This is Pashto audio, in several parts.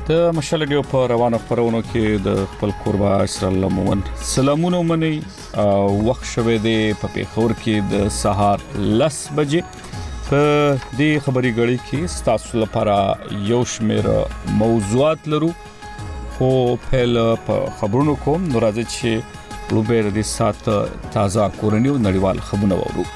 د مشال ډیو په روانو خبرونو کې د خپل قربا اسرائیل مومن سلامونه مني وخت شوه دی په پیښور کې د سهار 10 بجې په دې خبري غړي کې تاسو لپاره یو شمېر موضوعات لرو خو په خبرونو کوم ناراضي چې روبر د سات تازه کورنیو نړیوال خبرونه وورو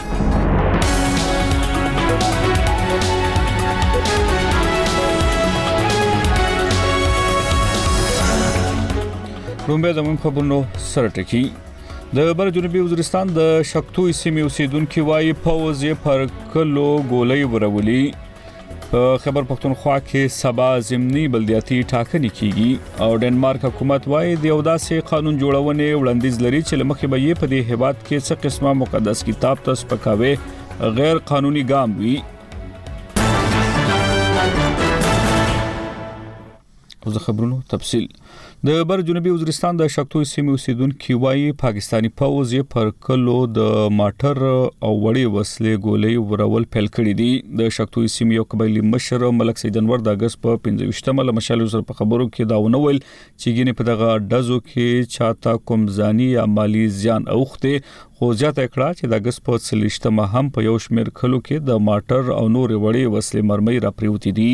رومبه د خبرونو سره ټکی د بر جنوبي وزیرستان د شکتوي سیمې اوسیدونکو وايي پوز یې پر کلو ګولۍ ورولي په خبر پښتونخوا کې سبا ضمني بلدیاتي ټاکنې کیږي او ډنمارک حکومت وايي د یو داسې قانون جوړونې وړاندیز لري چې لمخې به یې په دې هیواد کې څه قسمه مقدس کتاب ته سپکاوي غیر قانوني ګام وي او د خبرونو تفصیل د بر جنوبي وزیرستان د شکتوي سیمې اوسیدونکو وايي پاکستانی پوز یې پر کلو د ماټر او وړي وسلې ګولۍ ورول پیل کړې دي د شکتوي سیمې یو قبایلی مشر ملک سید انور د اگست په 15مه مشال سره په خبرو کې دا ونول چې ګینه په دغه ډزو کې چاته کوم ځاني یا مالی زیان اوخته خو ځاته کړه چې د اگست په 30مه هم په یو شمېر کلو کې د ماټر او نور وړي وسلې مرمۍ را پریوتی دي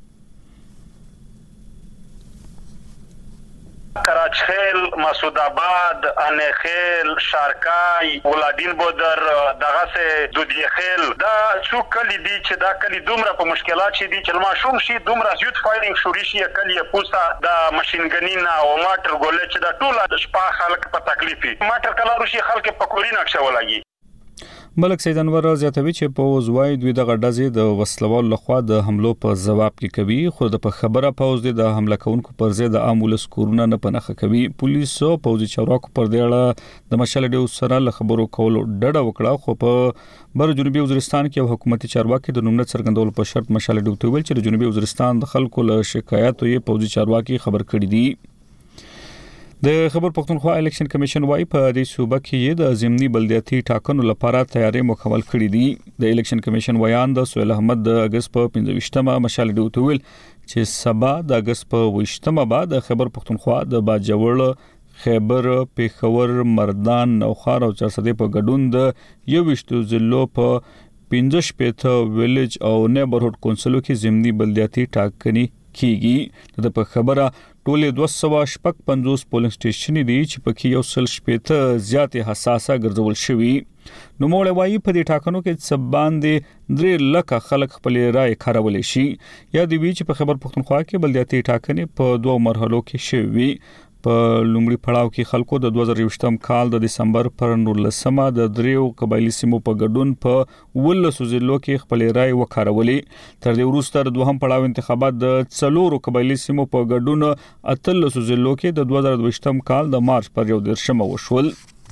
کراچخیل، مسعود آباد، انخیل، شارکای، ولادین بودر، دغه سه دودیخیل دا څو کلی دي چې دا کلی دومره په مشکلات شي دي چې ماشوم شي دومره زیات فایرینګ شوري شي کلی پوسا د ماشينګنینا او ماټر ګولې چې دا ټول د شپه خلک په تکلیفي ماټر کلا روشي خلک په کوري نقشه ولګي ملک سید انور زیاتوي چې په وزوای دوی د غډازې د وسلوال لخوا د حملو په جواب کې کوي خو د خبره پوز د حمله کوونکو پر ضد د امولس کورونه نه پنهخه کوي پولیس او پوزي چوراکو پر دیړه د مشال ډیو سره له خبرو کولو ډډه وکړه خو په بر جنوبي وزیرستان کې حکومتي چارواکي د نومنه څرګندول په شرط مشال ډیو ته ویل چې د جنوبي وزیرستان د خلکو له شکایتو یې پوزي چارواکي خبر کړی دي د خبر پښتونخوا الیکشن کمیشن وايي په دې صوبه کې د ضمني بلدیاتي ټاکنو لپاره تیاری مکمل کړې دي د الیکشن کمیشن ویان د سهیل احمد د اگست په 15مه مشال ډیو ته ویل چې سبا د اگست په 20مه بعد خبر پښتونخوا د باجوړ خیبر پیښور مردان نوخار او چرسدې په ګډون د یو وشتو ضلعو په 15 ویلیج او نیبرهود کونسلو کې ضمني بلدیاتي ټاکنې کیږي د په خبره ټول 250 پولینګ سټیشن دي چې پکې یو سل شپته زیات حساسه ګرځول شوی نو موږ وايي په دې ټاکنو کې سبان دي 3 لک خلک خپل رائے کارولې شي یا د وی چې په خبر پښتونخوا کې بلدیاتي ټاکنې په دوه مرحلو کې شوي په لومړي پړاو کې خلکو د 2020م کال د دسمبر پر 19مه د دریو قبایلی سیمو په ګډون په ولسو ضلعو کې خپل رائے وکړولې تر دې وروسته دوهم پړاو انتخابات د څلورو قبایلی سیمو په ګډون اتلسو ضلعو کې د 2020م کال د مارچ پر 11مه وشول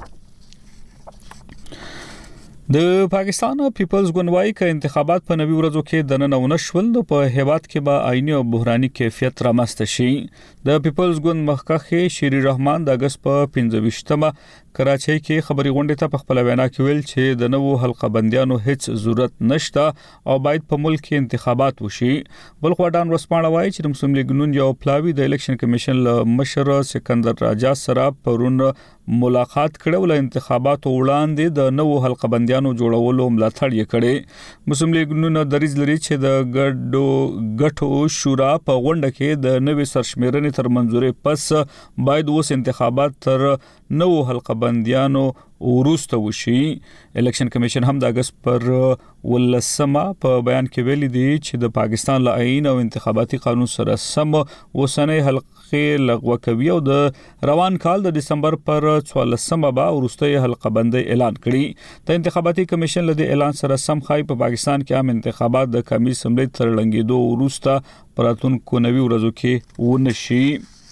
د پاکستان پیپلز ګوند وايي چې انتخابات په نوي ورځو کې د نن ونشول نو په هیواد کې به آئینی او بحراني کیفیت رامنځته شي د پیپلز ګوند مخکخ شری رحمان د اگست په 15مه کراچۍ کې خبري غونډه ته په خپل وینا کې ویل چې د نوو حلقه بندیانو هیڅ ضرورت نشته او باید په ملک کې انتخابات وشي بلخو ډان ورسپانه وايي چې مسلم لیگ نون یو پلاوی د الیکشن کمیشن له مشر سکندر راجا سره پرون ملاقات کړو له انتخاباتو وړاندې د نوو حلقه بندیانو جوړولو ملاتړ یې کړي مسلم لیگ نون دریځ لري چې د غټو شورا په غونډه کې د نوې سرشمیرنې تر منځوري پس باید اوس انتخابات تر نوو حلقه بندیانو وروسته وشي الیکشن کمیشن هم د اگست پر 18مه په بیان کې ویلي دی چې د پاکستان له آئین او انتخاباتي قانون سره سم وسنۍ حلقې لغوه کوي او د روان کال د دسمبر پر 14مه با وروستي حلقه بندي اعلان کړي د انتخاباتي کمیشن له اعلان سره سم خای په پاکستان کې عام انتخابات د کمی سملې تر لنګېدو وروسته پراتونکو نوي ورځو کې ونشي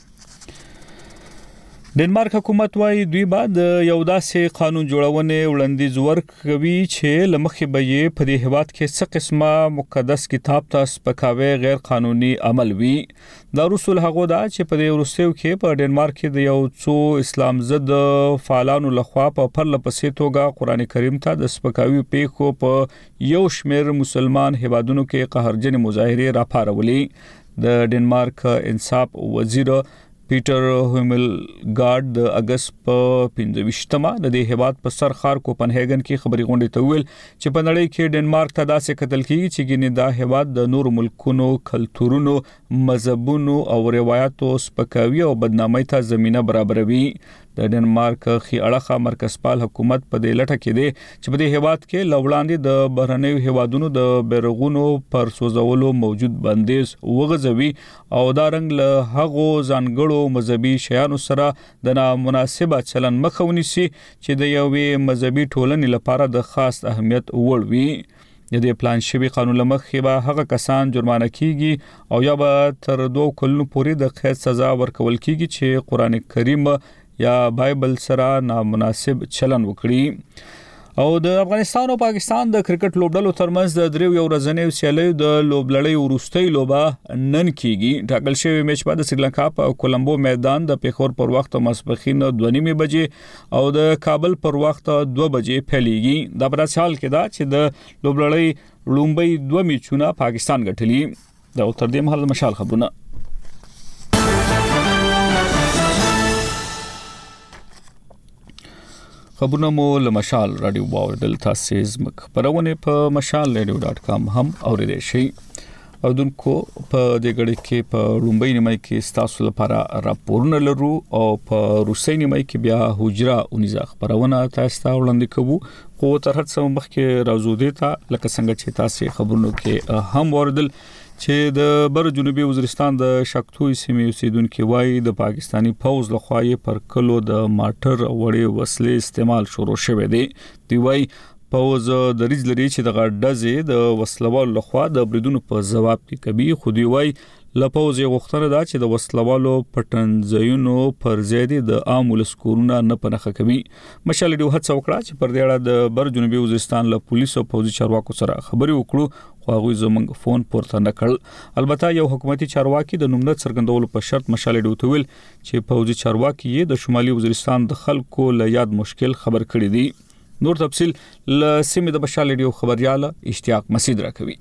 ډنمارک حکومت وايي دوی بعد یو داسې قانون جوړونې وړاندیز ورکوي چې لمخې به یې په دې هیواد کې څه قسمه مقدس کتاب ته سپکاوي غیر قانوني عمل وي دا رسول هغه دا چې په دې ورستیو کې په ډنمارک کې د یو څو اسلام ضد فعالانو لخوا په پرله پسې توګه قران کریم ته د سپکاوي پیښو په یو شمېر مسلمان هیوادونو کې قهرجن مظاهره راپارولې د ډنمارک انصاف وزیر پیټر هوملګارد د اگست په 15مه د دې هیواد په سر ښار کوپنهاګن کې خبري غونډې ته ویل چې په نړۍ کې ډنمارک ته داسې کتل کیږي چې ګینه دا هیواد د نور ملکونو کلتورونو مذهبونو او روایتو سپکاوي او بدنامۍ ته زمينه برابروي د ډنمارک خي اړخه مرکزپال حکومت په دې لټه کې دی چې په دې هیواد کې لوړاندې د بهرنیو هیوادونو د بیرغونو پر سوزولو موجود بندیز وغځوي او دا رنګ له هغو ځانګړو مذهبي شیانو سره د نامناسبه چلن مخه ونیسي چې د یوې مذهبي ټولنې لپاره د خاص اهمیت وړ وي د دې پلان شوی قانون لمخې به هغه کسان جرمانه کیږي او یا به تر 2 کلونو پورې د قید سزا ورکول کیږي چې قران کریم یا بایبل سره نامناسب چلن وکړي او د افغانستان او پاکستان د کرکټ لوبډلو ترمنځ د دریو یو ورځنیو سیالیو د لوبلړۍ وروستۍ لوبه نن کیږي ټاکل شوی میچ په سریلانکا په کولمبو میدان د پیښور پر وخت ماسپخین 2:30 بجې او د کابل پر وخت 2 بجې پیلېږي د برسال کې دا چې د لوبلړۍ لومبۍ 2 میچونه پاکستان ګټلي د تر دې مهال مشال خبرونه خبرونه مو له مشال رادیو باور تاسو زمک پرونه په mashalradio.com هم اوریدئ شئ او دونکو په دې غړي کې په لومبۍ نیمه کې تاسو لپاره راپورونه لرو او په روسي نیمه کې بیا حجره اونیزه خبرونه تاسو ته وړاندې کوو خو تر هڅه مخکې راځو دې ته لکه څنګه چې تاسو خبرونو کې هم وردل چې د بر جنوبي وزیرستان د شکتوي سیمې اوسیدونکو وایي د پاکستانی فوج لخوا یې پر کلو د ماټر وړې وسلې استعمال شروع شوه دی وایي فوج د ریج لري چې د غډزې د وسلوال لخوا د بریدونو په جواب کې کوي خو دی وایي لپوز یو وختره دا چې د وسلوالو پټنځایونو پر زیاتې د عام ولسکورونه نه پنهخه کوي مشال ډیو هڅه وکړه چې پر دې اړه د بر جنوبي وزیرستان له پولیسو او پوځي چارواکو سره خبري وکړو خو هغه زمونږ فون پورته نه کړ البته یو حکومتي چارواکي د نوم نه څرګندولو په شرط مشال ډیو ته ویل چې پوځي چارواکي د شمالي وزیرستان د خلکو له یاد مشکل خبر کړی دی نور تفصیل ل سیمه د مشال ډیو خبرياله اشتیاق مسعود راکوي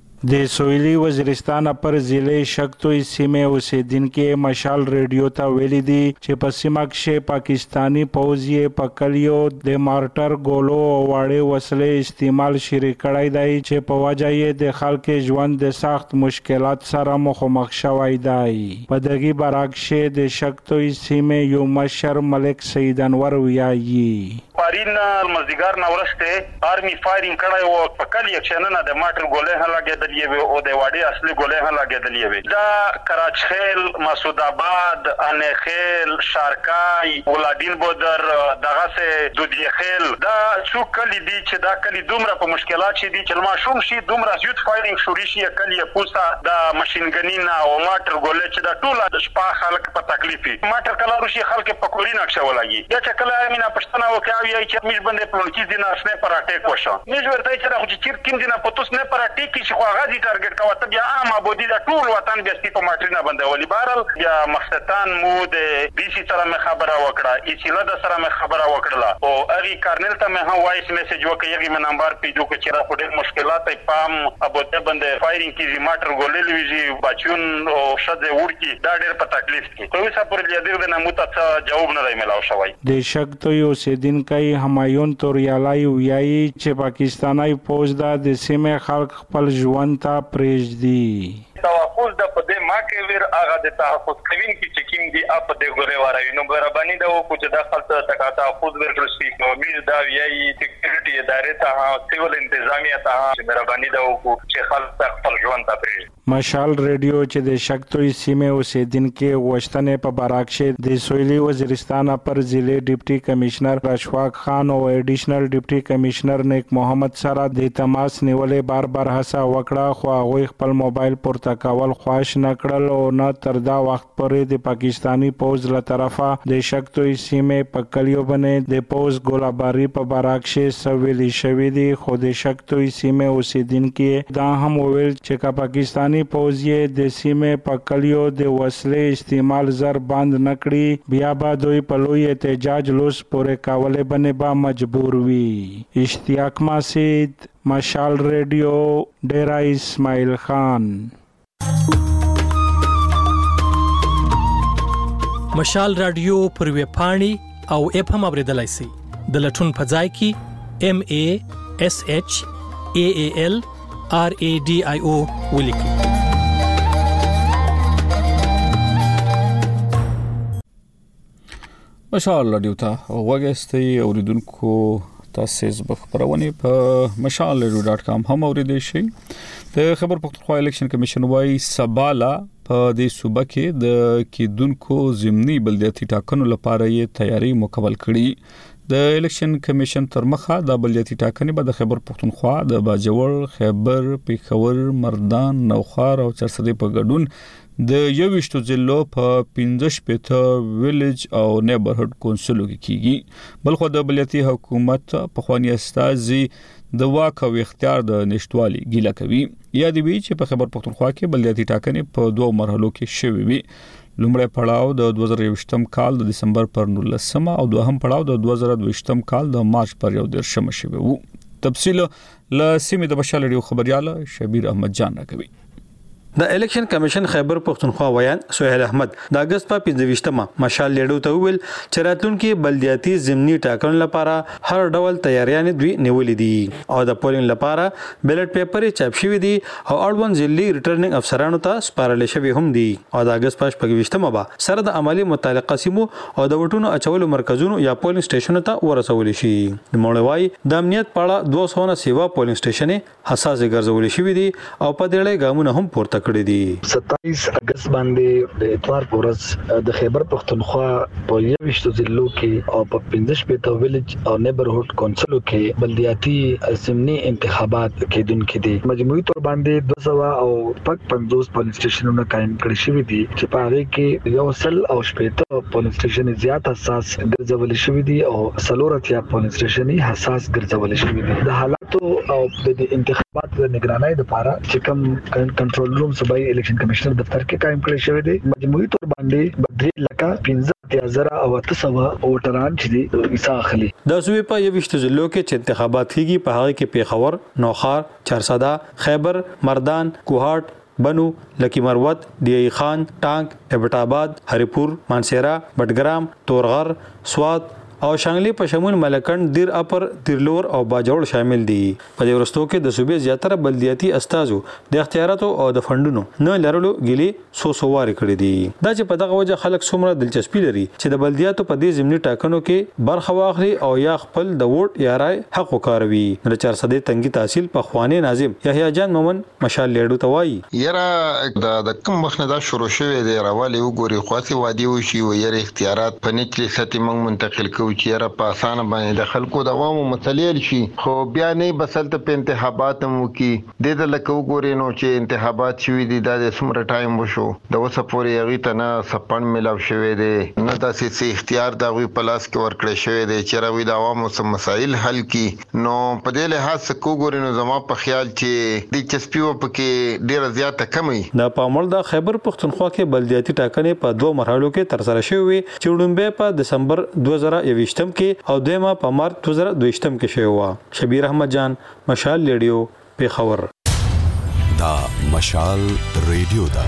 د سویلي وزیرستان پر ضلع شکتوي سیمه اوسیدونکو مشال ریډیو ته ویلي دي چې په سیمه کې پاکستانی پوځي په کلیو د مارټر ګولو او وړې وسلې استعمال شری کړای دی چې په وجه یې د خلکو ژوند د سخت مشکلات سره مخامخ شوی دی په دغه برعکس د شکتوي سیمه یو مشر ملک سید انور ویایي پارین مزدګار نورسته آرمي فایرینګ کړای او په کلی اکشننه د ماټر ګولې هلاګېدلې او د وادي اصلي ګولې هلاګېدلې وي دا کراچخیل مسعود آباد انخیل شارکای ولادین بودر دغه سه دودیخیل دا څو کلی دي چې دا کلی دومره په مشکلات شي دي چې ما شوم شي دومره زیات فایرینګ شوري شي کلی پوسا د ماشينګنینا او ماټر ګولې چې دا ټول د شپه خلک په تکلیفي ماټر کلا روشي خلک په کورینه ښه ولګي دا چې کله مینا پښتنه وکاوي چې میش باندې پلونکی دي نه اسنه پر اٹیک وشو میش ورته چې دا خو چې کیم دي نه پتوس نه پر اٹیک چې خو غازي ټارګټ کاوه ته بیا عام ابودي دا ټول وطن بیا سپی په ماټرینا باندې ولي بهرل بیا مقصدان مو د بي سي سره مې خبره وکړه ایچله د سره مې خبره وکړه او اغي کارنل ته مې هم وایس میسج وکړ یغي من نمبر پیډو کې چې را په مشکلات پام ابوته باندې فایرینګ کې ماټر ګولې لويږي بچون او شده ورکی دا ډېر په تکلیف کې کوي څه پر دې د نموت څه جواب نه دی ملاو شوی د شکتوي اوسیدونکو همایون توریالای ویایي چې پاکستاني فوج د سیمه خلک خپل ژوند ته پرېږدي تحفظ د پدې ما کې ور هغه د تحفظ کوین کې چې کیم دي اپ د ګوري وراوي نو برابرني دا کو چې د خپل ته تحفظ ورکړل شي نو مې دا ویایي سکیورټي ادارې ته سیول انتظامیه ته چې برابرني دا کو چې خلک خپل ژوند ته پرېږدي مشال ریډیو چې د شکتوي سیمه اوسیدونکو غوښتنې په برعکس د سویلي وزیرستان پر ضلع ډیپټي کمشنر رشواق خان او ایډیشنل ډیپټي کمشنر نیک محمد سره د تماس نیولې بار هڅه وکړه خو هغه خپل موبایل پورته کول خواهش نکړل او نه تر دا وخت پورې د پاکستانی پوز له طرفه د شکتوي سیمه په کلیو باندې د پوز ګولاباری په برعکس سویلي شوی دی خو د شکتوي سیمه اوسیدونکو دا هم ویل چې پاکستانی پوځي د سیمه په کلیو د وسلې استعمال زر بند نکړي بیا به دوی په لوی احتجاج لوس پورې کولې باندې با مجبور وي اشتیاق مسعود مشال ریډیو ډیرا اسماعیل خان مشال رادیو پر ویب پاڼې او اپ هم اوریدلای شئ د لټون په ځای کې MASHAALRADIO ولیکئ. مشال رادیو ته وګورئ اوریدونکو تاسو زبخ خبرونه په mashalradio.com هم اوریدئ شئ. د خبر پښتونخوا الیکشن کمیشن وايي سبالا په دې صوبه کې د کیدونکو ضمني بلدیاتي ټاکنو لپاره یې تیاری مکمل کړي. د الیکشن کمیشن تر مخه د بلدیاتي ټاکنې به د خبر پښتونخوا د باجوړ، خیبر، پیښور، مردان، نوخار او چرسدې په ګډون د 21 ضلعو په 15 ویلیج او نیبرهډ کونسلو کې کیږي. بلخو د بلدیاتي حکومت په خواني استازي د واک او اختیار د نشټوالي ګیله کوي. یاد وی چې په خبر پښتونخوا کې بلدیاتي ټاکنې په دوه مرحلو کې شوې وي. لومړی پړاو د 2023م کال د دسمبر پر 19 او دوهم پړاو د 2022م کال د مارچ پر 11 شوی وو. تفصیل له سیمې د مشال رادیو خبريال شبیر احمد جان راکوي. د الیکشن کمیشن خیبر پښتونخوا ویان سہیل احمد د اگست په 25مه مشال لیډو ته ویل چې راتلونکي بلدیاتي ضمني ټاکنو لپاره هر ډول تیاریاں دوی نیولې دي او د پولینګ لپاره بیلټ پیپر چاپ شوی دي او اړوند ځلې ریټرنینګ افسرانو ته سپارل شوی هم دي او د اگست په 25مه به سره د عملی متعلقه سیمو او د وټونو اچولو مرکزونو یا پولینګ سټیشنونو ته ورسول شي. د مولوي د امنیت پاړه 200 نه سیوا پولینګ سټیشن حساس ګرځول شوی دي او په دې اړه ګامونه هم پورته 27 اگست باندې د اتوار پورز د خیبر پښتونخوا په 21 ضلعو کې او په 15 ویلیج او نیبرهډ کونسلو کې بلدیاتي ضمني انتخابات کېدونکو دي. مجموعي تور باندې 200 او 50 پولیس سټیشنونه قائم کړي شوی دي چې په هغه کې یو سل او شپږ پولیس سټیشن زیات حساس ګرځول شوی دي او سلورتیا پولیس سټیشن حساس ګرځول شوی دي. د حالاتو او د انتخابات د نگرانۍ لپاره چې کوم کنټرول روم صوبایي الیکشن کمیشنر دفتر کې قائم کړی شوی دی. مجموعي تور باندې 3,15,000 او 800 ووټران چې دي حصہ اخلي. د صوبې په 21 ضلعو کې چې انتخابات کیږي په هغه کې پیښور، نوخار، چرسدا، خیبر، مردان، کوهاټ، بنو، لکی مروت، ډی خان، ټانک، ابټ آباد، هریپور، مانسیرا، بټګرام، تورغر، سوات او شانګلي په شمول ملکند، دیر اپر، دیرلور او باجوړ شامل دي. په دې ورستو کې د صوبې زیاتره بلدیاتي استازو د اختیاراتو او د فندونو نه لرلو ګيلي سوسواري کړې دي. دا چې په دغه وجه خلک څومره دلچسپي لري چې د بلدیاتو په دې ضمني ټاکنو کې برخه واخلي او یا خپل د ووټ یا رائے حق وکاروي. د چرسدې تنګي تحصیل په خواني ناظم یحیی جان مومن مشال لیډو ته وایي یاره د کوم وخت دا شروع شوه دی راوالي وګوري خاصي وادي وشي و یاره اختیارات په نچلي سطح موږ منتقل کوو چې یاره په اسانه باندې د خلکو د عوامو متلیل شي خو بیا نه بسلته په انتخابات مو کې د لکه وګوري نو چې انتخابات شوي دي د سمره ټایم وشو د وسه پورې هغه ته نه سپن ملاو شوی دی نه داسې سي اختیار د غوي پلاس کې ورکړی شوی دی چې راوي د عوامو سم مسایل حل کی نو په دې لحاظ کو ګوري نو زما په خیال چې د چسپیو پکې ډیره زیاته کمی د پامل د خیبر پښتونخوا کې بلدیاتي ټاکنې په دوه مرحلو کې تر سره شوې چې وړاندې په دسمبر 2021 کې او دیمه په مارچ 2022 کې شوی و. شبیر احمد جان مشال ریډیو پیښور. دا مشال ریډیو دا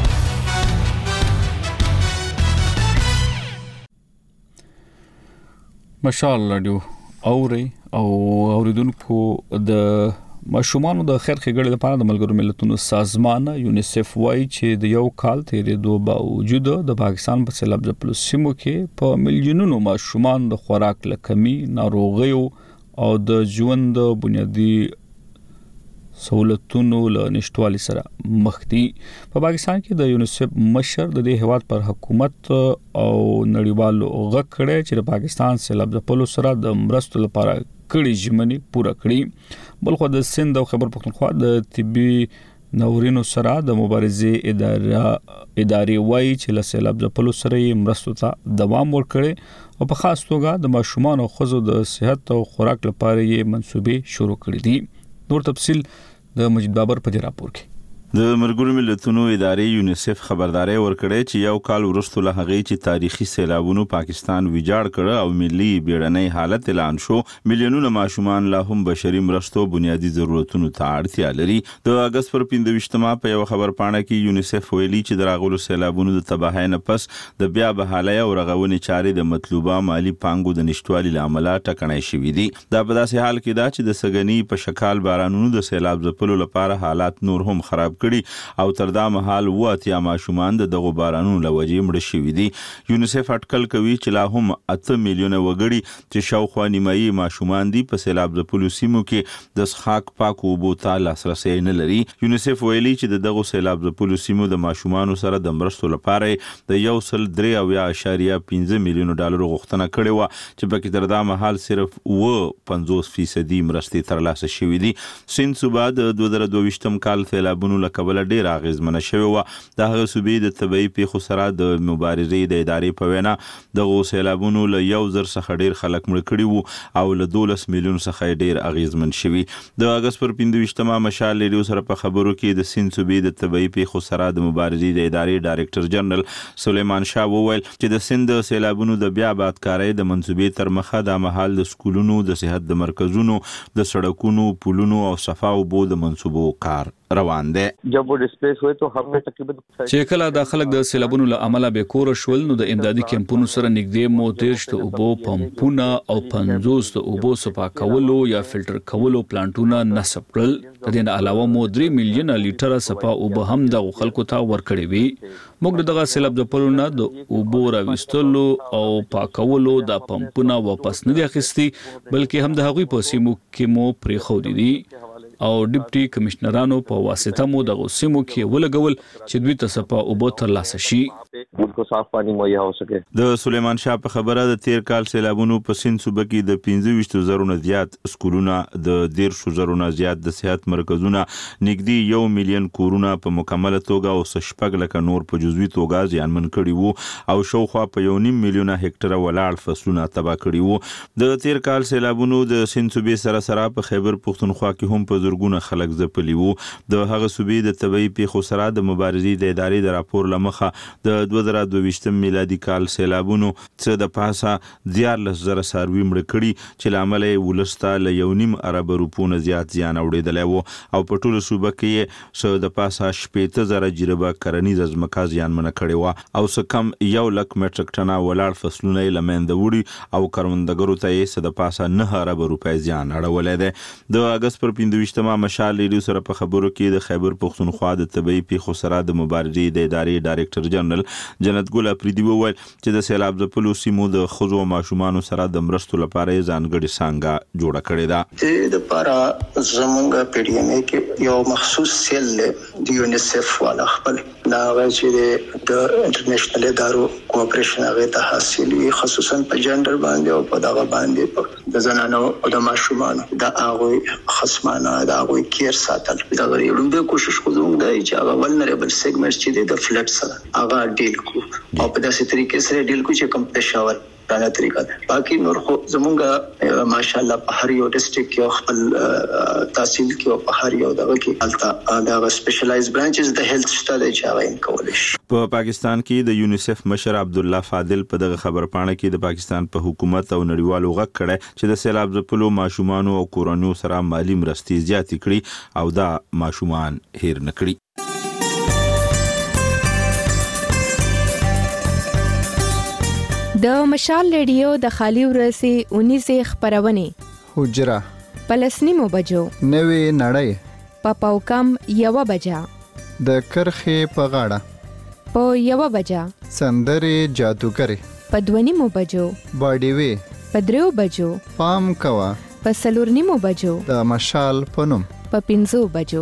مشال رادیو اوري او اوریدونکو د ماشومان د خیر ښېګړې لپاره د ملګرو ملتونو سازمان یونیسف وايي چې د یو کال تیرېدو باوجود د پاکستان په سیلاب ځپلو سیمو کې په میلیونونو ماشومان د خوراک له کمی، ناروغیو او د ژوند بنیادي سہولتونو له نشټوالي سره مخ دي. په پاکستان کې د یونیسف مشر د دې هیواد پر حکومت او نړیوالو غږ کړی چې د پاکستان سیلاب ځپلو سره د مرستو لپاره کړي ژمنې پوره کړي. بلخو د سند او خیبر پښتونخوا د طبي ناورینو سره د مبارزې ادارې وایي چې له سیلاب ځپلو سره یې مرستو ته دوام ورکړي او په خاص توګه د ماشومان او ښځو د صحت او خوراک لپاره یې منصوبې شروع کړې دي. نور تفصیل د مجید بابر په راپور کې. د مرګونو ملتونو ادارې یونیسف خبرداري ورکړې چې یو کال وروسته له هغې چې تاریخي سیلابونو پاکستان ویجاړ کړ او ملي بیړنۍ حالت اعلان شو، میلیونونه ماشومان لا هم بشري مرستو بنیادی ضرورتونو ته اړتیا لري. د اگست پر 25 په یو خبر پاڼه کې یونیسف ویلي چې د راغلو سیلابونو د تباهۍ نه پس د بیا بحالۍ او رغونې چارې د مطلوبه مالی پانګو د نشټوالي له امله ټکنۍ شوي دي. دا په داسې حال کې ده چې د سګنی په شکال بارانونو د سیلاب ځپلو لپاره حالات نور هم خراب کړي او تر دا مهال واتیا ماشومان د دغو بارانونو له وجې مړه شوي دي. یونیسف اټکل کوي چې لا هم 8 میلیونه وګړي چې شاوخوا نیمایي ماشومان دي په سیلاب ځپلو سیمو کې د څښاک پاکو اوبو ته لاسرسی نه لري. یونیسف ویلي چې د دغو سیلاب ځپلو سیمو د ماشومانو سره د مرستو لپاره د 1.3.5 میلیونه ډالر غوښتنه کړې وه چې پکې تر دا مهال صرف 50% مرستې ترلاسه شوي دي. سیند صوبه د 2022 کال سیلابونو له کبله ډېره اغېزمنه شوې وه. د هغه صوبې د طبیعي پیښو سره د مبارزې د ادارې په وینا دغو سیلابونو له 1,000 څخه ډېر خلک مړه کړي وو او له 12 میلیون څخه ډېر اغېزمن شوي. د اګست پر 25 مشال ریډیو سره په خبرو کې د سیند صوبې د طبیعي پیښو سره د مبارزې د ادارې ډایرکټر جنرال سلیمان شاه وویل چې د سیند د سیلابونو د بیا آبادکارۍ د منصوبې تر مخه د مهال د سکولونو، د صحت د مرکزونو، د سړکونو، پلونو او صفا اوبو د منصوبو کار روان دی. جب وہ ډسپلیس ہوئے تو هم تقریبا چې کله د خلک د سیلابونو له امله به کور شول نو د امدادي کمپونو سره نږدې مو 30 ته اوبو پمپونه او 50 ته اوبو صفا کولو یا فلټر کولو پلانټونه نصب کړل. د دې نه علاوه مو 3 میلیونه لیټره صفا اوبه هم د خلکو ته ورکړې وي. موږ دغه سیلاب د پلونه د اوبو راوستلو او پاکولو د پمپونه واپس نه دي اخیستي بلکې هم د هغوی په سیمو کې مو پرې خو دي او ډیپټي کمشنرانو په واسطه مو د سیمو کې ولګول چې دوی ته صفا اوبو ترلاسه شي. کو صاف پانی مهیا هو سکے. د سلیمان شاه په خبره د تیر کال سیلابونو په سیند صوبه کې د 25,000 نه زیات سکولونه، د 1,000 نه زیات د صحت مرکزونه، نږدې 1 میلیون کورونه په مکمله توګه او 6 لک نور په جزوي توګه زیانمن کړي وو او شاوخوا په 1.5 میلیونه هکټره ولاړ فصلونه تباه کړي وو. د تیر کال سیلابونو د سیند صوبې سره په خیبر پښتونخوا کې هم په زرګونه خلک ځپلي وو. د هغه صوبې د طبیعي پیښو سره د مبارزې د ادارې د راپور لمخه د 2022 میلادي کال سیلابونو څخه د پاسه 14,000 څاروي مړه کړي چې له امله یې ولسته له 1.5 ارب روپو نه زیات زیان اوړېدلی وو او په ټوله صوبه کې یې څه د پاسه 80,000 جریبه کرنیزه ځمکه زیانمنه کړې وه او څه کم 1 لک میټریک ټنه ولاړ فصلونه یې له منځه وړي او کروندګرو ته یې څه د پاسه 9 ارب روپۍ زیان اړولی دی. د اګست پر 25 مشال ریډیو سره په خبرو کې د خیبر پښتونخوا د طبیعي پیښو سره د مبارزې د ادارې ډایرکټر جنرال جنت ګل اپریدي وویل چې د سیلاب ځپلو سیمو د ښځو او ماشومانو سره د مرستو لپاره یې ځانګړې څانګه جوړه کړې ده. د لپاره زمونږ پی ډي ام ای کې یو مخصوص سیل د یونیسف والا خپل دا چې د انټرنیشنل ادارو کوآپریشن هغه ته حاصل وي، خصوصا په جندر باندې او په دغه باندې د زنانو او د ماشومانو د هغوی خصمانه د هغوی کیر ساتل. دا غوړم د کوشش کوم دی چې هغه ولنریبل سیګمنټ چې د فلډ سره هغه ډیل کو او په داسې طریقې سره ډیل کو چې کوم پېښور دا طریقه ده. باقي نور خو زمونږ ماشاءالله په هر یو ډسټریکټ کې خپل تحصیل کې او په هر یو دغه کې البته دا سپیشلایز برانچز د هیلث شته د چاوین کول شي. په پاکستان کې د یونیسف مشر عبد الله فاضل په دغه خبر پاڼه کې د پاکستان په حکومت او نړیوالو غږ کړی چې د سیلاب ځپلو ماشومانو او کورنیو سره مالی مرستې زیاتې کړي او دا ماشومان هیر نه کړي. د مشال ریډیو د خالی ورسي 19 خبرونه حجره پلسنیمو بجو نوې نړۍ پاپاو کم 1 بجا د کرخې په غاړه په 1 بجا سندرې جادوګر په 2 بجو باډي وی په 3 بجو پام کوا په 4 بجو د مشال پنوم په 5 بجو.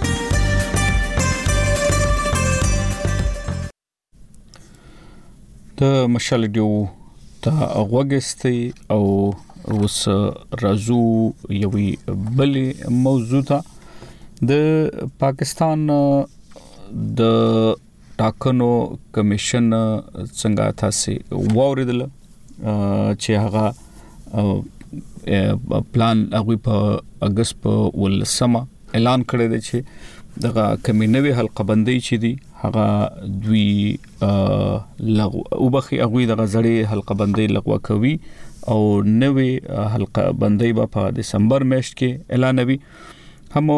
د مشال ریډیو ته غوږستئ او اوس راځو یوې بلې موضوع ته. د پاکستان د ټاکنو کمیشن څنګه تاسو واوریدل چې هغه پلان هغه په اگست په ولسمه اعلان کړی دی چې دغه کمینوي حلقه بندي چې دي هغه دوی وبخي هغه دغه زړې حلقه بندي لغوه کوي او نوې حلقه بندي په دسمبر میاشت کې اعلانوي. هم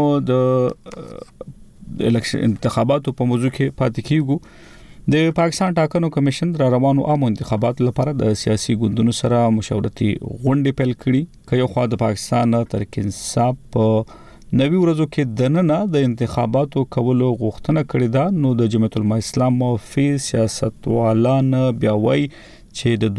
د انتخاباتو په موضوع کې پاتې کیږو. د پاکستان ټاکنو کمیشن را روانو عامو انتخاباتو لپاره د سیاسي ګوندونو سره مشاورتي غونډې پیل کړي. که یو خوا د پاکستان تحریک انصاف په نوی ورځو کې دننه د انتخاباتو کولو غوښتنه کړې ده، نو د جمعیت العلماء اسلام فی سیاستوالان بیا وایي چې د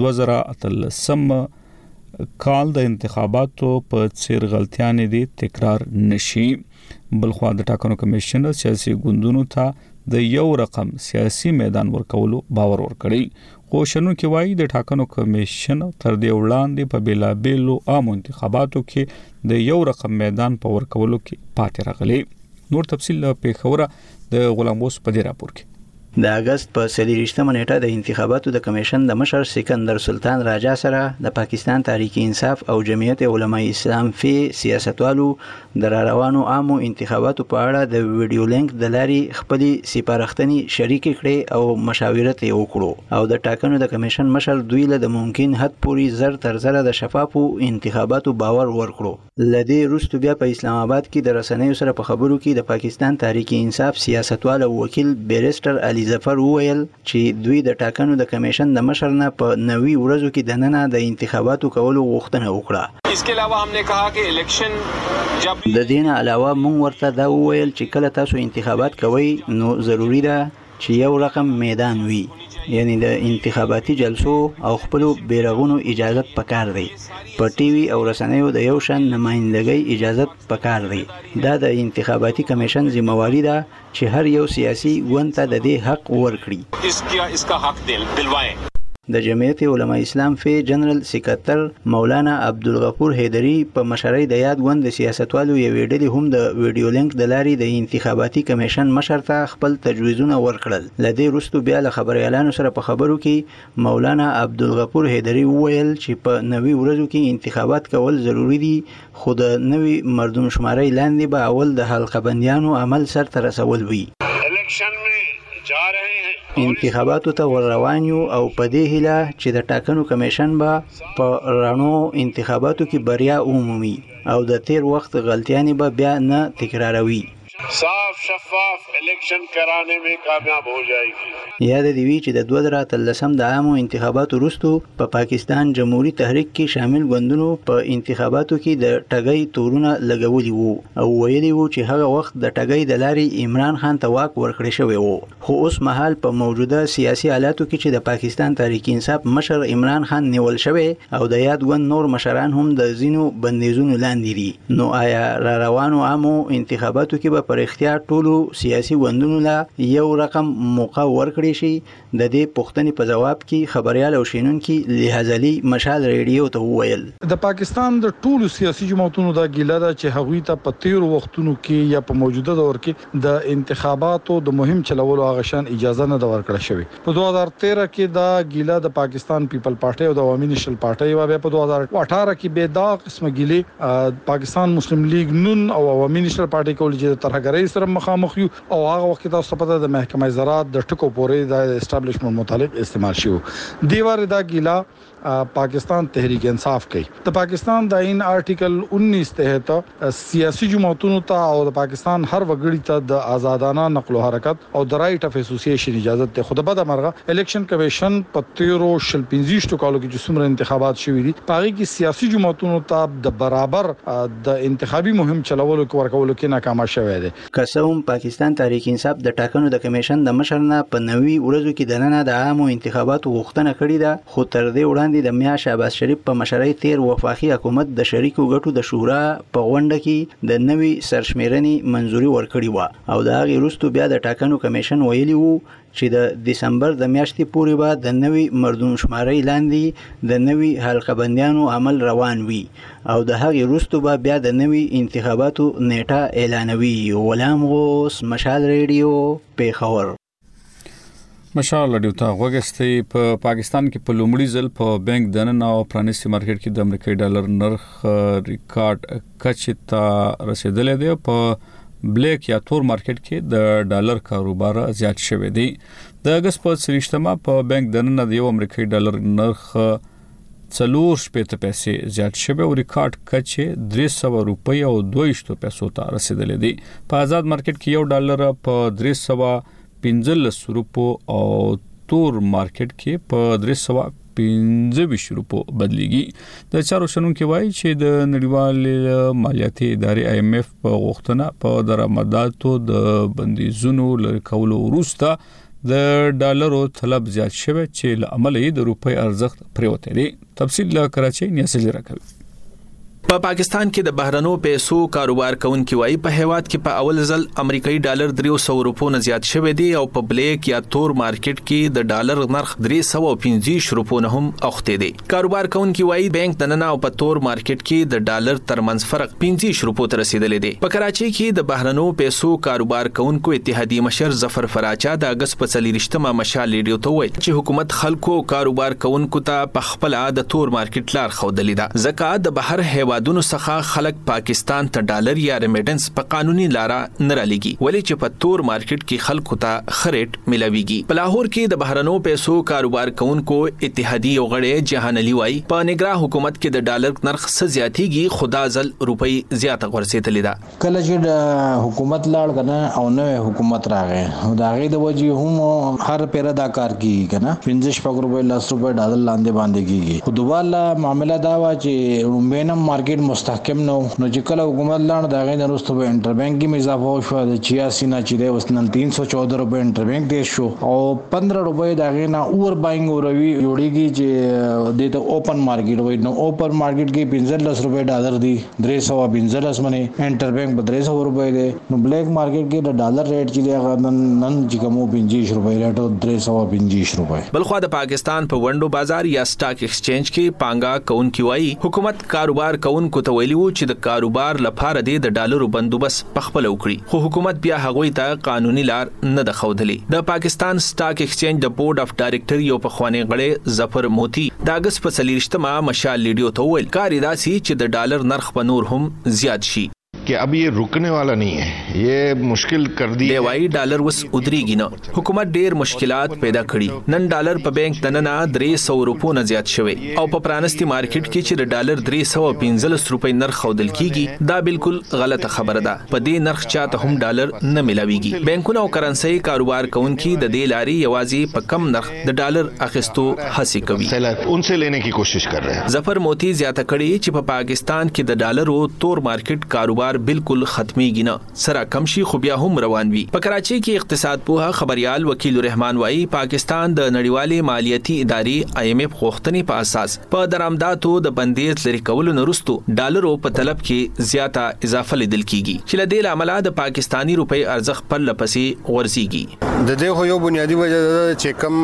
2013 کال د انتخاباتو په څیر غلطیانې دي تکرار نشي. بلخوا د ټاکنو کمیشن سیاسي ګوندونو ته د یو رقم سیاسي میدان ورکولو باور ورکړي. خو شنو کې وایي د ټاکنو کمیشن تر دې وړاندې په بیلابیلو عامو انتخاباتو کې د یو رقم میدان په ورکولو کې پاتې راغلي. نور تفصیل په خبره د غلام اوس په دې راپور کې. د اگست په 23مه نیټه د انتخاباتو د کمیشن د مشر سکندر سلطان راجا سره د پاکستان تحریک انصاف او جمعیت علماء اسلام فی سیاستوالو د روانو عامو انتخاباتو په اړه د ویډیو لینک د لارې خپل سپارښتنې شریک کړي او مشاورت یې وکړو او د ټاکنو د کمیشن مشر دوی له د ممکن حد پورې زر تر زره د شفافو انتخاباتو باور ورکړو. لدی روستو بیا په اسلام آباد کې د رسنیو سره په خبرو کې د پاکستان تحریک انصاف سیاستوال او وکیل بیرسټر علي ظفر وویل چې دوی د ټاکنو د کمیشن د مشر نه په 90 ورځو کې دننه د انتخاباتو کولو غوښتنه وکړه. इसके अलावा हमने कहा कि इलेक्शन जब د دین علاوه مونږ ورته دا وویل چې کله تاسو انتخابات کوئ نو ضروری ده چې یو رقم میدان وي، یعنی د انتخاباتي جلسو او خپل بیرغونو اجازت پکار دی. په ټي وي او رسنیو د یو شان نمائندګۍ اجازت پکار دی. دا د انتخاباتي کمیشن ذمہواری ده چې هر یو سیاسي ګوند ته د دې حق ورکړي. इसका हक दिलवाएं. د جمعیت علماء اسلام فی جنرال سکرټر مولانا عبدالغفور حیدری په مشرۍ د یاد غوند د سیاستوالو یوې ډلې هم د ویډیو لینک د لارې د انتخاباتي کمیشن مشر ته خپل تجویزونه ورکړل. لدی روستو بیا له خبريالانو سره په خبرو کې مولانا عبدالغفور حیدری وویل چې په 90 ورځو کې انتخابات کول ضروری دي، خو د نوي مردم شماري لاندې به اول د حلقه بندیانو عمل سر ته رسول وي. इलेक्शन में जा रहे हैं انتخاباتو ته ور روان یو او په دې هیله چې د ټاکنو کمیشن به په رانو انتخاباتو کې بریا ومومي او د تیر وخت غلطیانې به بیا نه تکراروي. साफ शफाफ इलेक्शन कराने में कामयाब हो जाएगी. یاد دی وی چې د 2013 د عامو انتخاباتو وروسته په پاکستان جمهوریت تحریک کې شامل ګوندونو په انتخاباتو کې د ټګۍ تورونه لګولي وو او ویلي وو چې هغه وخت د ټګۍ د لارې عمران خان ته واک ورکړی شوی وو. خو اوس مهال په موجوده سیاسي حالاتو کې چې د پاکستان تحریک انصاف مشر عمران خان نیول شوی او د یاد ګوند نور مشران هم د زینو بندیزونو لاندې دي، نو آیا را روانو عامو انتخاباتو کې به پر اختیار ټولو سیاسي ګوندونو لا یو رقم موقع ورکړي شي؟ د دې پوښتنې په جواب کې خبريال او شینونکي لحاظلي مشال ریډیو ته وویل د پاکستان د ټولو سیاسي جماعتونو دا ګیله ده چې هغوی ته په تیر وختونو کې یا په موجوده دور کې د انتخاباتو د مهم چلولو غشان اجازه نه ورکړه شوی. په 2013 کې دا ګیله د پاکستان پیپل پارټي او د عوامي نېشنل پارټي او په 2018 کې به دا قسمه ګیله پاکستان مسلم لیگ نون او عوامي نېشنل پارټي کول چې ترهګرۍ سره مخامخ یو او هغه وخت تاسو په د محکمه زراعت د ټکو پورې د اسټابلیشمنت متعلق استعمال شو. دیوار دا ګیلا پاکستان تحریک انصاف کوي. د پاکستان د آئین آرټیکل 19 تحت سیاسي جماعتونو ته او د پاکستان هر وګړي ته د آزادانه نقل او حرکت او د رائټ اف اسوسییشن اجازه ته خود به د مرغه الیکشن کمیشن په 13 کالو کې چې څومره انتخابات شوي دي پاره کې سیاسي جماعتونو ته د برابر د انتخابي مهم چلولو کې ورکولو کې ناکام شوی دی. قسم پاکستان تحریک انصاف د ټاکنو د کمیشن د مشر نه په 90 ورځو کې دننه د عامو انتخاباتو غوښتنه کړې ده، خو تر دې وړاندې د میا شهباز شریف په مشرۍ تیر وفاقي حکومت د شریکو ګټو د شورا په غونډه کې د نوي سرشمیرنې منځوري ورکړې و او د هغې وروسته بیا د ټاکنو کمیشن ویلي وو چې د دسمبر د میاشتې پورې به د نوي مردم شماري لاندې د نوي حلقه بندیانو عمل روان وي او د هغې وروسته به بیا د نوي انتخاباتو نیټه اعلانوي. غلام غوث، مشال ریډیو، پیښور. مشال ریډیو ته غوښتي په پاکستان کې په لومړي ځل په بانک دننه او پرانیستي مارکیټ کې د امریکایي ډالر نرخ ریکارډ کچې ته رسیدلی دی. په بلیک یا تور مارکیټ کې د ډالر کاروبار زیات شوی دی. د اگست په 30 په بانک دننه د یو امریکایي ډالر نرخ 4 پیسې زیات شوی او ریکارډ کچه 300 روپۍ او 22 پیسو ته رسیدلې دي. په آزاد مارکیټ کې یو ډالر په 315 روپو او تور مارکیټ کې په 325 روپو بدلیږي. د چارو شنونکو وایي چې د نړیوال مالیاتي ادارې IMF په غوښتنه په درآمداتو د بندیزونو لري کولو وروسته د ډالرو طلب زیات شوی چې له امله یې د روپۍ ارزښت پریوتی دی. تفصیل له کراچۍ نیاسلي راکوي. په پاکستان کې د بهرنو پیسو کاروبار کوونکي وایي په هیواد کې په اول ځل امریکایي ډالر 300 روپو نه زیات شوی دی او په بلیک یا تور مارکیټ کې د ډالر نرخ 315 روپو نه هم اوخته دی. کاروبار کوونکي وایي بانک دننه او په تور مارکیټ کې د ډالر ترمنځ فرق 15 روپو ته رسیدلی دی. په کراچۍ کې د بهرنو پیسو کاروبار کوونکو اتحادیې مشر ظفر فراچا د اگست په 30 مشال ریډیو ته وویل چې حکومت خلکو کاروبار کوونکو ته په خپل د تور مارکیټ لار خودلې ده. ځکه د بهر هیوادونو څخه خلک پاکستان ته ډالر یا ریمیټنس په قانوني لاره نه رالېږي ولې چې په تور مارکیټ کې خلکو ته خریټ ملاويږي. په لاهور کې د بهرنو پیسو کاروبار کوونکو اتحادیې غړي جهان علي وایي په نګرا حکومت کې د ډالر نرخ څه زیاتېږي خدا ځل روپۍ زیاته ورسېدلې ده. کله چې د حکومت لاړ کنه او نوې حکومت راغی او دا غي د وجې هم هر پیره دا کار کیږي کنه 15 روپۍ 10 روپۍ ډالر لاندې باندې کیږي. خو دوباره معاملہ دا و چې رومبینم مارکیټ مستحکم نو چې کله حکومت لاړ دا غي وروسته به انټر بانک کې اضافه شو د 86 نه چې د وسنن 314 روپۍ انټر بانک دې شو او 15 روپۍ دا غي نه اور باینګ اوروي جوړیږي چې د اوپن مارکیټ وای نو اوپن مارکیټ کې 15 روپۍ ډالر دی 315 باندې انټر بانک په 300 روپۍ دی نو بلیک مارکیټ کې د ډالر ریټ چې دی نن چې کوم 25 روپۍ ریټ او 325 روپۍ. بلخو د پاکستان په وندو بازار یا سٹاک ایکسچینج کې پانګا کونکي وایي حکومت کاروبار کونکو ته ویلي وو چې د کاروبار لپاره د ډالرو بندوبست پخپل وکړي خو حکومت بیا هغوی ته قانوني لار نه د خودلې. د پاکستان سٹاک ایکسچینج د بورډ اف ډایریکټر یو پخوانی غړی ظفر موتی د اگست په 30 مشال ریډیو ته ویل کار داسي چې د ډالر نرخ په نور هم زیات شي कि अब ये रुकने वाला नहीं है ये मुश्किल कर दी. دیوای ډالر وس ودریږي نه حکومت ډیر مشکلات پیدا کړي. نن ډالر په بانک دننه 300 روپو نه زیات شوی او په پرانستی مارکیټ کې چې ډالر 315 روپۍ نرخ خودل کیږي دا بالکل غلطه خبره ده. په دې نرخ چاته هم ډالر نه ملاويږي. بانکونه او کرنسي کاروبار کوونکي د دې لاري یوازې په کم نرخ د ډالر اخیستو هڅه کوي. उनसे लेने की कोशिश कर रहे हैं. ظفر موتی زیاته کړي چې په پاکستان کې د ډالرو تور مارکیټ کاروبار بالکل ختميږي نه سره کم شي خو بیا هم روان وي. په کراچۍ کې اقتصاد پوها خبريال وکیل الرحمن وایي پاکستان د نړیوالې مالیاتي ادارې IMF غوښتنې په اساس په درآمداتو د بندیز لري کولو نرستو ډالرو په طلب کې زیاته اضافه لیدل کیږي چې له دې لامل د پاکستانی روپۍ ارزښت پر لپسې ورزيږي. د دې خو یو بنیادی وجه ده چې کم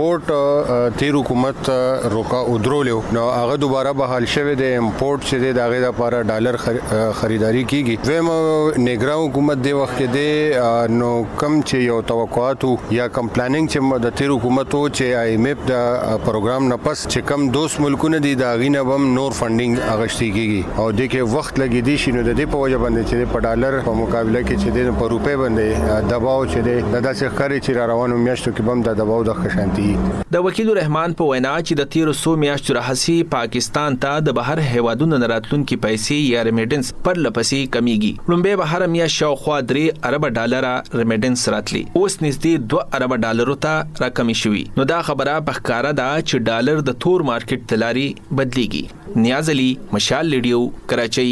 امپورټ تیر حکومت روکا ودرولو نو هغه دوباره بحال شوه د امپورټ چې دغه لپاره ډالر خریداري کیږي. ویم نګرا حکومت دی وخت دی نو کم چې یو توقعات یا کم پلانینګ چې د تیر حکومت او چې IMF د پروګرام نه پس چې کم دوست ملکونه دي دا غینه بم نور فندینګ اغشتي کیږي او د کې وخت لګی دي شنو د دې په وجه باندې چې په ډالر په مقابله کې چې د په روپې باندې دباو چې د داسې خري چې روانو میاشتو کې بم د دباو د خشانتي. د وکیل الرحمن په وینا چې د 1300 میاشتو راهسي پاکستان ته د بهر هیوادونو راتلونکي پیسې یا ریمیټنس پر لپسې کمیږي. لومبه بهر میاشت شاوخوا 3 ارب ډالر ریمیټنس راتلی اوس نږدې 2 ارب ډالر ته راکمې شوی نو دا خبره په ښکارا ده چې ډالر د تور مارکیټ تلاري بدليږي. نیاز علي مشال ریډیو کراچۍ.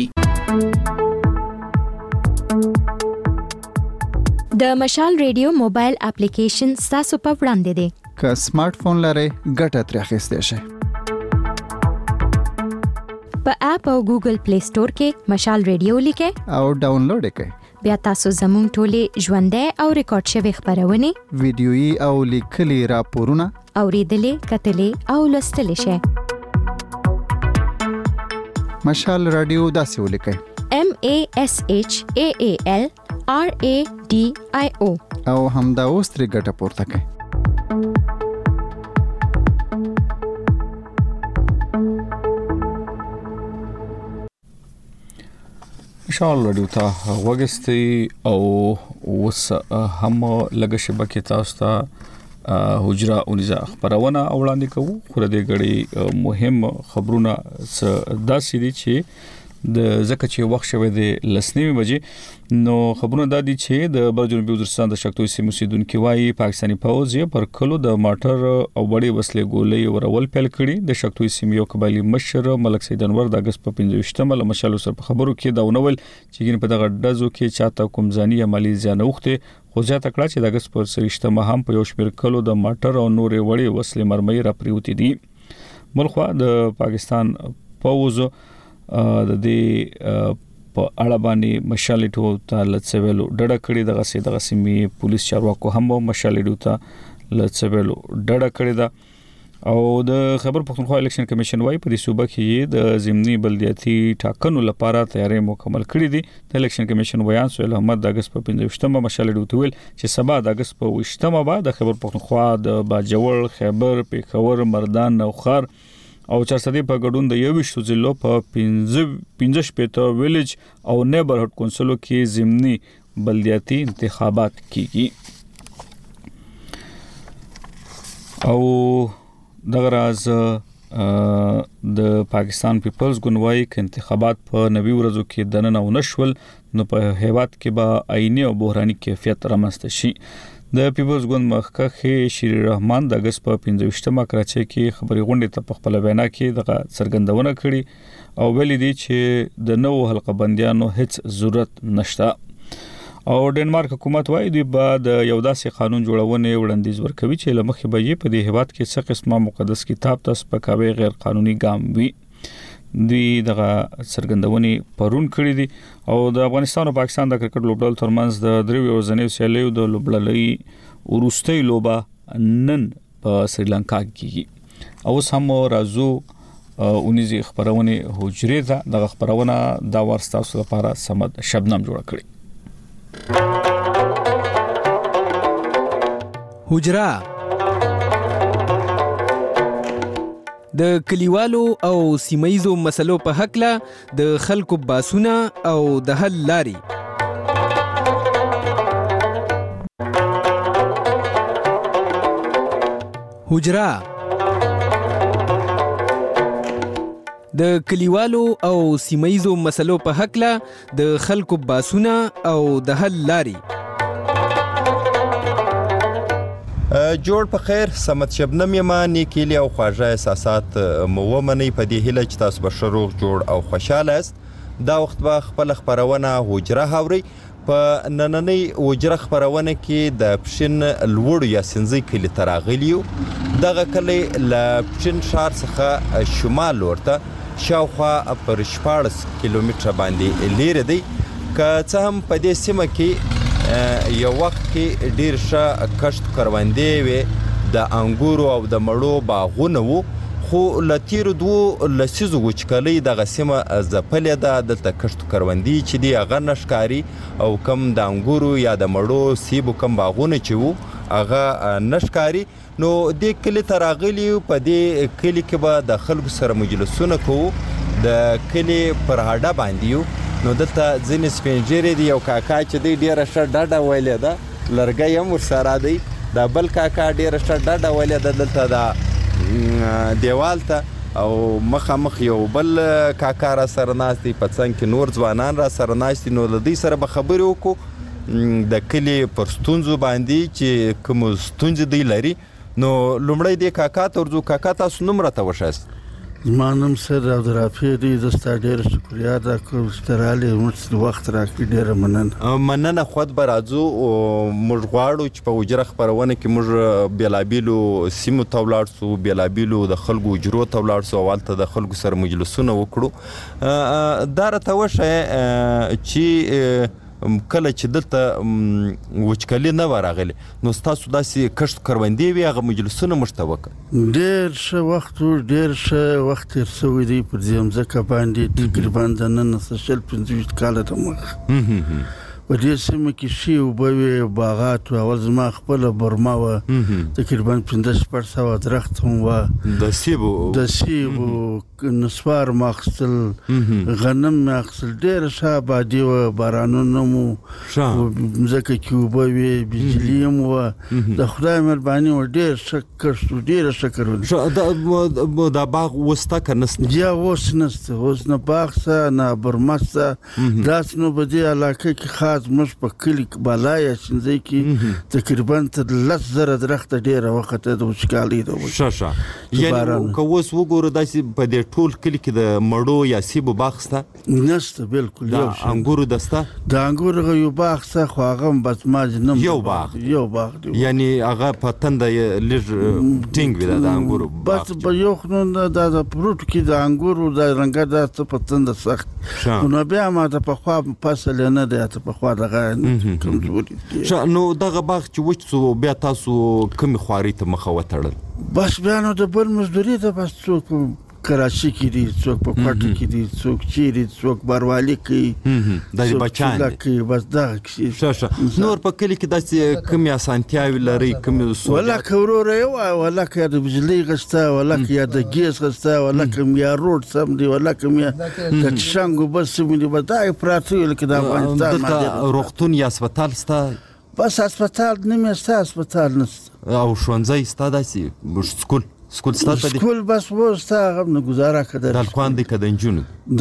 د مشال ریډیو موبایل اپلیکیشن تاسو په وړاندې دی. که سمارټ فون لرئ ګټه ترې اخیستئ شئ. په اپ او ګوګل پلی سٹور کې مشال ریډیو لیکئ او ډاونلوډ کړئ. بیا تاسو زموږ ټولې ژوندۍ او ریکارډ شوی خبرونه ویډیويي او لیکلي راپورونه اوریدلې کتلې او لوستلې شئ. مشال رادیو داسې ولیکئ MASHAAL RADIO او همدا اوس ترې ګټه پورته کړئ. مشال رادیو ته وګستي او وس هم لګ شبکه تاسو ته حجره اونیزه خبرونه وړاندې کوو. خو د غړي مهم خبرونه داسې دي چې د زکه چې وخت شوه د لسنیمه بجې نو خبرونه د دې چې د برجنوبي وزیرستان د شکتوي سیمو سیدونکو وايي پاکستاني پوځ یې پر کلو د ماټر او وړي وسلې ګولې ورول پیل کړي. د شکتوي سیمو یو قبایلی مشر ملک سید انور د اگست په 15 مله مشالو سره په خبرو کې دا ونول چې ګین په دغه دزو کې چاته کوم ځاني عملی زیان وخته خو ځات کړه چې د اگست په 30 هم په یو شمېر کلو د ماټر او نورې وړي وسلې مرمۍ را پریوتی دي. ملخوا د پاکستان پوځ د دې په اړه باندې مشالټو ته لڅویلو ډډه کړې. دغه سیمې پولیس چارواکو هم مشالټو ته لڅویلو ډډه کړې ده او د خیبر پختونخوا الیکشن کمیشن وايي په دې صوبه کې د ضمني بلدیاتي ټاکنو لپاره تیاری مکمل کړې دي. د الیکشن کمیشن ویان سهیل احمد د اگست په 15 مشالټو ته ویل چې سبا د اگست په 20 بعد د خیبر پختونخوا د باجوړ خیبر پیښور مردان نوخار او چارسدي په ګډون د 21 ضلعو په 15 پېټا ویلج او نیبرهډ کونسلو کې ضمني بلدیاتي انتخابات کیږي. او دغه راز د پاکستان پیپلز ګوند کې انتخابات په 90 ورځو کې دننه ونشول نو په هیواد کې به آئینی او بحراني کیفیت رامنځته شي. د پیپلز ګوند مخکښ شیر رحمان د اگست په 15 کراچۍ کې خبري غونډې ته په خپل وینا کې دغه څرګندونه کړې او ویلي دي چې د نوو حلقه بندیانو هیڅ ضرورت نشته. او ډنمارک حکومت وايي دوی بعد یو داسې قانون جوړونه وړاندیز ورکوي چې لمخې به یې په دې هیواد کې څه قسمه مقدس کتاب ته سپکاوی غیر قانوني ګام وي. دوی دغه څرګندونې پرون کړې دي او د افغانستان او پاکستان د کرکټ لوبډل ترمنځ د دریو ورځنیو سیالیو د لوبډلې ورستۍ لوبه نن په سریلانکا کې او سم راځو اونیزي خبرونه حجره ده. دغه خبرونه دا ورستاسو لپاره سمد شبنم جوړ کړی. حجره د کلیوالو او سیمایزو مسلو په حق له د خلکو باسونه او د حل لاري. حجره د کلیوالو او سیمایزو مسلو په حق له د خلکو باسونه او د حل لاري. جوړ په خیر سمت شبنم یما نیکیلی او خواږه احساسات مو ومني په دې هیله چې تاسو به شروع جوړ او خوشاله است. دا وخت به خپل خبرونه حجره هاوري. په نننۍ حجره خبرونه کې د پښین لوړ یا سنځي کلی تراغلیو. دغه کلی ل پښین شهر څخه شمال ورته شاوخوا پر 14 کیلومتره باندې لري دی. که څه هم په دې سیمه کې یو وخت کې ډیر ښه کښت کروندې وي د انګورو او د مړو باغونه وو خو لتیر دوه لسیزو وچکلې دغه سیمه ځپلې ده. دلته کښت کروندې چې دی هغه نشکاري او کم د انګورو یا د مړو سیبو کم باغونه چې وو هغه نشکاري. نو دې کلی ته راغلي په دې کلی کې به د خلکو سره مجلسونه کوو د کلی پر هډه باندې یو. نو دلته ځینې سپینجیرې دي یو کاکا چې دی ډېره ښه ډډه ویلې ده لرګی هم ورسره دی. دا بل کاکا ډېره ښه ډډه ویلې ده دلته د دیوال ته او مخامخ یو بل کاکا را سره ناست دی په څنګ کې نور ځوانان را سره ناست دي. نو له دوی سره به خبرې وکړو د کلي پر ستونزو باندې چې کوم ستونزې دوی لري. نو لومړی دې کاکا ته ورځو. کاکا تاسو نوم راته وښایاست؟ زما نوم سر عبدالرافع دی. زه ستا ډېره شکریه ادا کوم چې ته راغلې موږ وخت راکړې. ډېره مننه. خود به راځو. موږ غواړو چې په حجره خپرونه کې موږ بېلابېلو سیمو ته ولاړ سو بېلابېلو د خلکو حجرو ته ولاړ سو او هلته د خلکو سره مجلسونه وکړو. دا راته وښیه چې کله چې دلته وچکلي نه وه راغلې نو ستاسو داسې کښت کروندې وي هغه مجلسونه موږ ته وکړه. ډېر ښه وخت و. ډېر ښه وخت تېر شوی دی پر دې مځکه باندې تقریبا د 1925 کاله د مخ په دې سیمه کې شي او به باغات او اول زما خپل برما و تقریبا 15% درخت هم و د سیبو نسوار ماخستل غنم ماخستل ډېر ښه آبادي و بارانونه مو ځکه کې اوبه وې بجلي هم و د خدای مهرباني و ډېر ښه کښت و ډېره ښه کروله دا باغ اوس شته که نسته؟ یا اوس نسته اوس نه باغ شته نه برمه شته داسې نو په دې علاقه کې خاص موږ په کلي بالا یا سنځی کې تقریبا تر 10,000 درخته ډېره وخت د وچکالۍ د ښه یعنې که اوس وګورو داسې په دې ټول کلي کې د مڼو یا سیبو باغ شته؟ نشته بالکل د انګورو د شته؟ د انګورو یو باغ شته خو هغه هم بس ما یو باغ یعنې هغه په تنده لږ ټینګ وي د انګورو بس په یو خو د فروټ کې د انګورو د رنګه د څه په تنده سخت نو بیا ما ته پخوا فصل نه دی ته پخوا دغه کمزوري نو دغه باغ چې وچ سو بیا تاسو کومې خوارۍ ته مخه وتړل؟ بس بیا نو د بل مزدوري ته بس څوک کراچي کې دي څوک په کوټه کې دي څوک چیرې څوک بروالي کوي د بچان دي بس دغه کې نور په کلي کې داسې کومې اسانتیاوې لرئ کومې ولکه وروره یو ولکه د بجلۍ غشته ولکه یا د ګیس غشته ولکه یا روډ سم دی ولکه یا د شنګو بس سم دی بس دا پراته لکه د افغانستان دلته روغتون یا هسپتال شته؟ بس هسپتال نه شته هسپتال نشته او ښوونځی شته داسې سکول شته؟ سکول بس وسته هغه نه ګزاره کړه د الکوان دی که د نجونو؟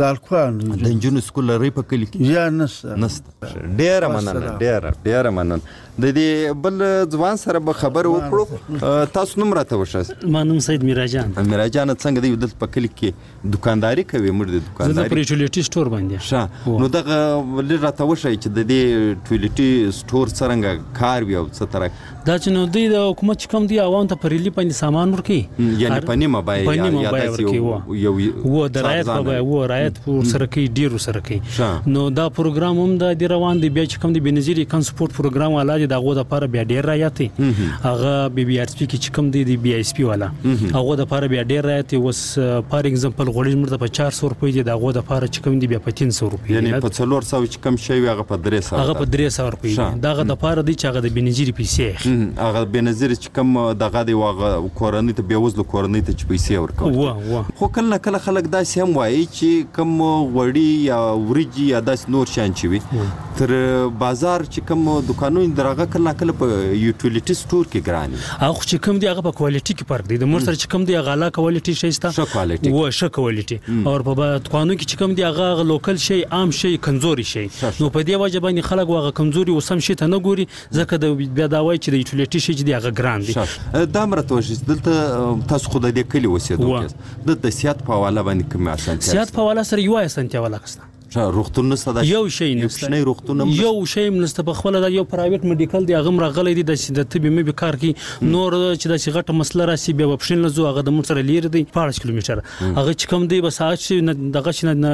د نجونو سکول لرئ په کلي کې؟ یا نشته ډېره مننه ډېره مننه د دې بل ځوان سره به خبرې وکړو تاسو نوم راته وښایاست؟ ما نوم سید میراجان څنګه دی دلته په کلي کې دوکانداري کوي؟ موږ د دوکانداري زه په یوټیلیټي سټور باندې ښه نو دغه لږ راته وښایئ چې د دې یوټیلیټي سټور څرنګه کار وي او څه طرح دا چې نو دوی د حکومت چې کوم دی عوام ته په ریلیف باندې سامان ورکوي یعنې په نیمه بیه یا داسې و د رعایت په بیه و رعایت ورسره کوي ډېر ورسره کوي نو دا پروګرام هم د دې روان دی بیا چې کوم دی بېنظیر ایکن سپورټ پروګرام والا دی د هغو دپاره بیا ډېر رعایت دی هغه بي آر سي کې چې کوم دی د بي آی اس پي والا هغو دپاره بیا ډېر رعایت دی اوس فار ایگزامپل غوړي موږ ته په 400 روپۍ دی د هغو دپاره چې کوم دی بیا په 300 روپۍ یعنې په 400 چې کم شی وي هغه په 300 هغه په 300 روپۍ دی دغه دپاره دی چې هغه د بېنظیر پیسې اخلي هغه بېنظیر چې کوم دغه دی هغه کورنۍ ته بېوزلو کورنۍ ته چې پیسې ورکوي خو کله نه کله خلک داسې هم وایي چې کوم غوړي یا وریجې یا داسې نور شیان چې وي تر بازار چې کوم دوکانونه دي هغه کله نه کله په یوټیلیټي سټور کې ګران وي هغه چې کوم دی هغه په کوالټي کې فرق دی د موږ سره چې کوم دی هغه اعلی کوالټي شی شته ښه کوالټي ښه کوالټي او په دوکانونو کې چې کوم دی هغه لوکل شی عام شی کمزوري شی نو په دې وجه باندې خلک هغه کمزوري او سم شي ته نه ګوري ځکه د بیا دا وایي چې د یوټیلیټي شی دی هغه ګران دی دا مرته وشي دلته تاسو خو د دې کلي اوسېدونکي د صحت په حواله باندې کومې اسانتیا صحت په حواله سره یو اسانتیا ولاکسته روغتون نشته یو شی نشته روغتون یو شی نشته په خپل د یو پرایویټ میډیکل دی هغه مرغلې دي د طبي مې به کار کوي نور چې د غټه مسله راسي بیا وبشن لزو هغه د موټر لیر دی 5 کیلومتر هغه چې کوم دی بس چې دغه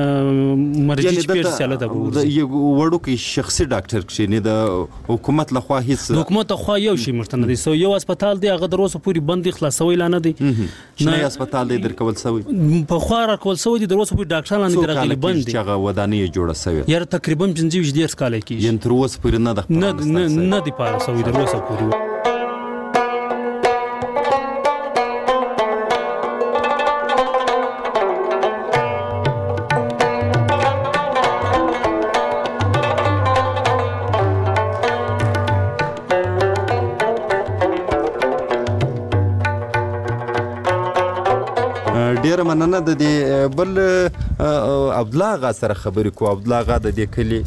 چې مرجی پیټ ساله ده یو وړو کې شخصي ډاکټر کې نه د حکومت لخوا هیڅ حکومت خو یو شی مرته نه دی یو هسپتال دی هغه دروسه پوری بند خلاصوي لانه دی نه هسپتال دی درکول سوی په خو را کول سوی دی دروسه پوری ډاکټر لانه درغلی بند دی هغه ودانۍ جوړه سوی یاره تقریبا 15 کال کېږي ین تر اوسه پورې نه د نه دی پاره سوی د اوسه پورې ډیره مننه د دې بل عبدالله غا سره خبرې کو عبدالله غا د دې کلی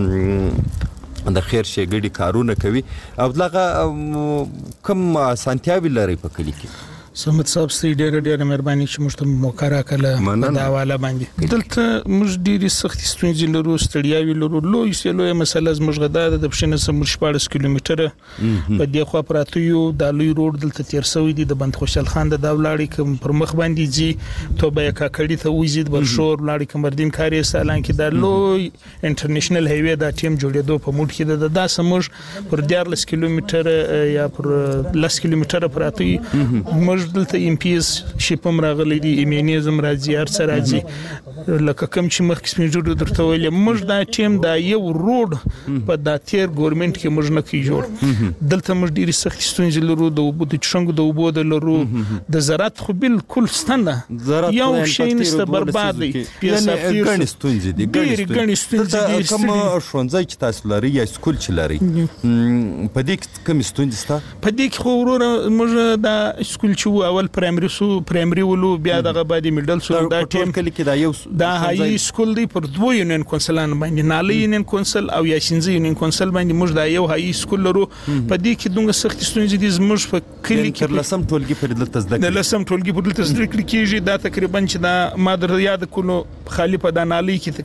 د خیر شګړي کارونه کوي عبدالله غا کوم سانتیاوي لري په کلی کې سمت صاحب سي ډېر مهرباني چې موږ ته موقع راکړه په دا حواله باندې دلته موږ ډېری سختي ستونزې لرو ستړیاوي لرو لوی مسله زموږ غدا د بشنه سم 14 کیلومتره په دې خوا پراته یو د لوی روډ دلته تیر سوی دی د بند خوشحال خان د داولاړي کوم پر مخ باندې جی توبه کاکړی ته وزید برشور لاړي کمردین کاری سالان کې د لوی انټرنیشنل هایوی دا ټیم جوړېدو په موټ کې د سمج پر 14 کیلومتره یا پر 10 کیلومتره پراته موږ موږ دلته ام پی اس شپم راغلي دي ایمینیزم راځي هر څه راځي لکه کوم چې مخکې سپینجوړو درته ویل موږ دا ټیم دا یو روډ په دا تیر ګورنمنت کې موږ نه کی جوړ دلته موږ ډیری سخت ستونزې لرو د اوبو د چشنګ د اوبو د لرو د زراعت خو بالکل ستنه یو شی نشته برباد دی یعنی ګڼ ستونزې دي ګڼ ستونزې دي کوم ښوونځی چې تاسو لري یا سکول چې لري په دې کې کوم ستونزې سته په دې کې خو وروره موږ دا سکول چې اول پرایمري ولو بیا دغه باندې میډل سو دا ټیم کلی کې دا یو دا هاي سکول دی پر دوه یونین کونسلان باندې نالي یونین کونسل او یا شینځي یونین کونسل باندې موږ دا یو هاي سکول لرو په دې کې دوه سخت ستونزې دي زموږ په کلی کې لسم ټولګي پر دلته زده د لسم ټولګي پر دلته زده کېږي دا تقریبا چې دا ما در یاد کولو خالی په دا نالي کې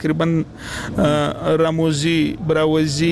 تقریبا راموزي براوزي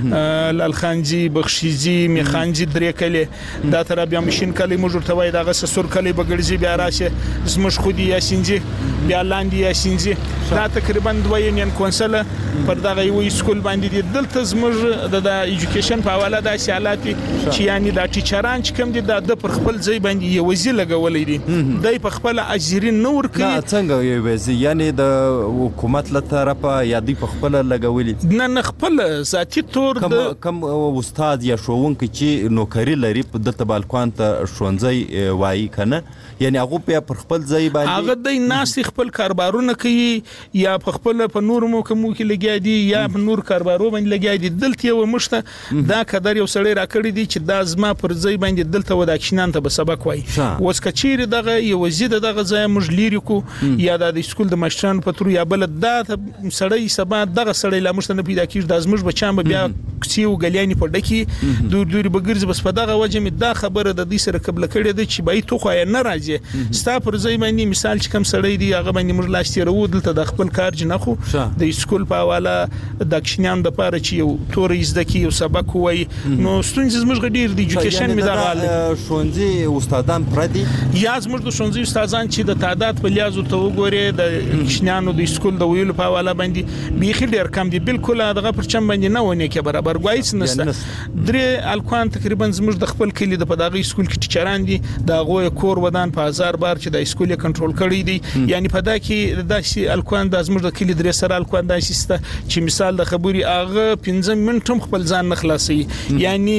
لالخانجي بخشيزي میخانجي درې کلی دا تر بیا مشین کلی موږ ورته وای دا غسر کلی بغړځي بیا راشه زموږ خودي یا شینځي بیا لاندې یا شینځي دا تقریبا دوه یونین کونسل پر دغه یو سکول باندې دي دلته زموږ د ایجوکیشن په حواله د حالات چې یعنی دا ټیچران چې کوم دي د پر خپل ځای باندې یو وزي لګولې دي دای په خپل اجرین نور کوي څنګه یو وزي یعنی د حکومت له طرفه یا دی په خپل لګولې نه خپل ذاتی تور کم استاد یا ښوونکی چې نوکری لري په دلته بالکان ته ښوونځي وایي کنه یعنی هغه په خپل ځای باندې هغه د ناس خپل کاربارونه کوي یا په خپل په نور موکمو کې لګیا دي یا په نور کاربارو باندې لګیا دي دلته یو مشته دا قدر یو سړی راکړی دی چې دا زما پر ځای باندې دلته ودا کښینان ته به سبق وای اوس کچیر دغه یو وزید دغه ځای موږ لیری کو یا د سکول د مشران په تر یا بل دا سړی سبا دغه سړی لا مشته نه پیدا کیږي د زموږ بچان بیا کسیو غلیانی په ډکی دور بغرز بس په دغه وجه می دا خبره د دې سره قبل کړی دی چې بای تو خو نه راځي ستا پر ځای باندې مثال چې کوم سړی دی هغه باندې موږ لاشتي رو دلته د خپل کار جن خو د سکول په حواله د کښنیان د پاره چې یو تورې زده کی یو سبق وای نو ستونزې زموږ غډیر د ایجوکیشن می دا غال ښوونځي استادان پردي یا زموږ د ښوونځي استادان چې د تعداد په لیاز ته وګوري د کښنیانو د سکول د ویلو په حواله باندې بیخي ډیر کم دي بالکل دغه پرچم باندې نه ونه کې برابر غوایس نشته درې الکوان تقریبا زموږ د خپل کلی د پداغي سکول کې ټیچران دي دا غوې کور ودان په 1000 بار چې د سکول کنټرول کړی دي یعنی په دا کې د الکوان د زموږ د کلی درې سره الکوان د شسته چې مثال د خبري اغه 15 منټم خپل ځان نخلاصي یعنی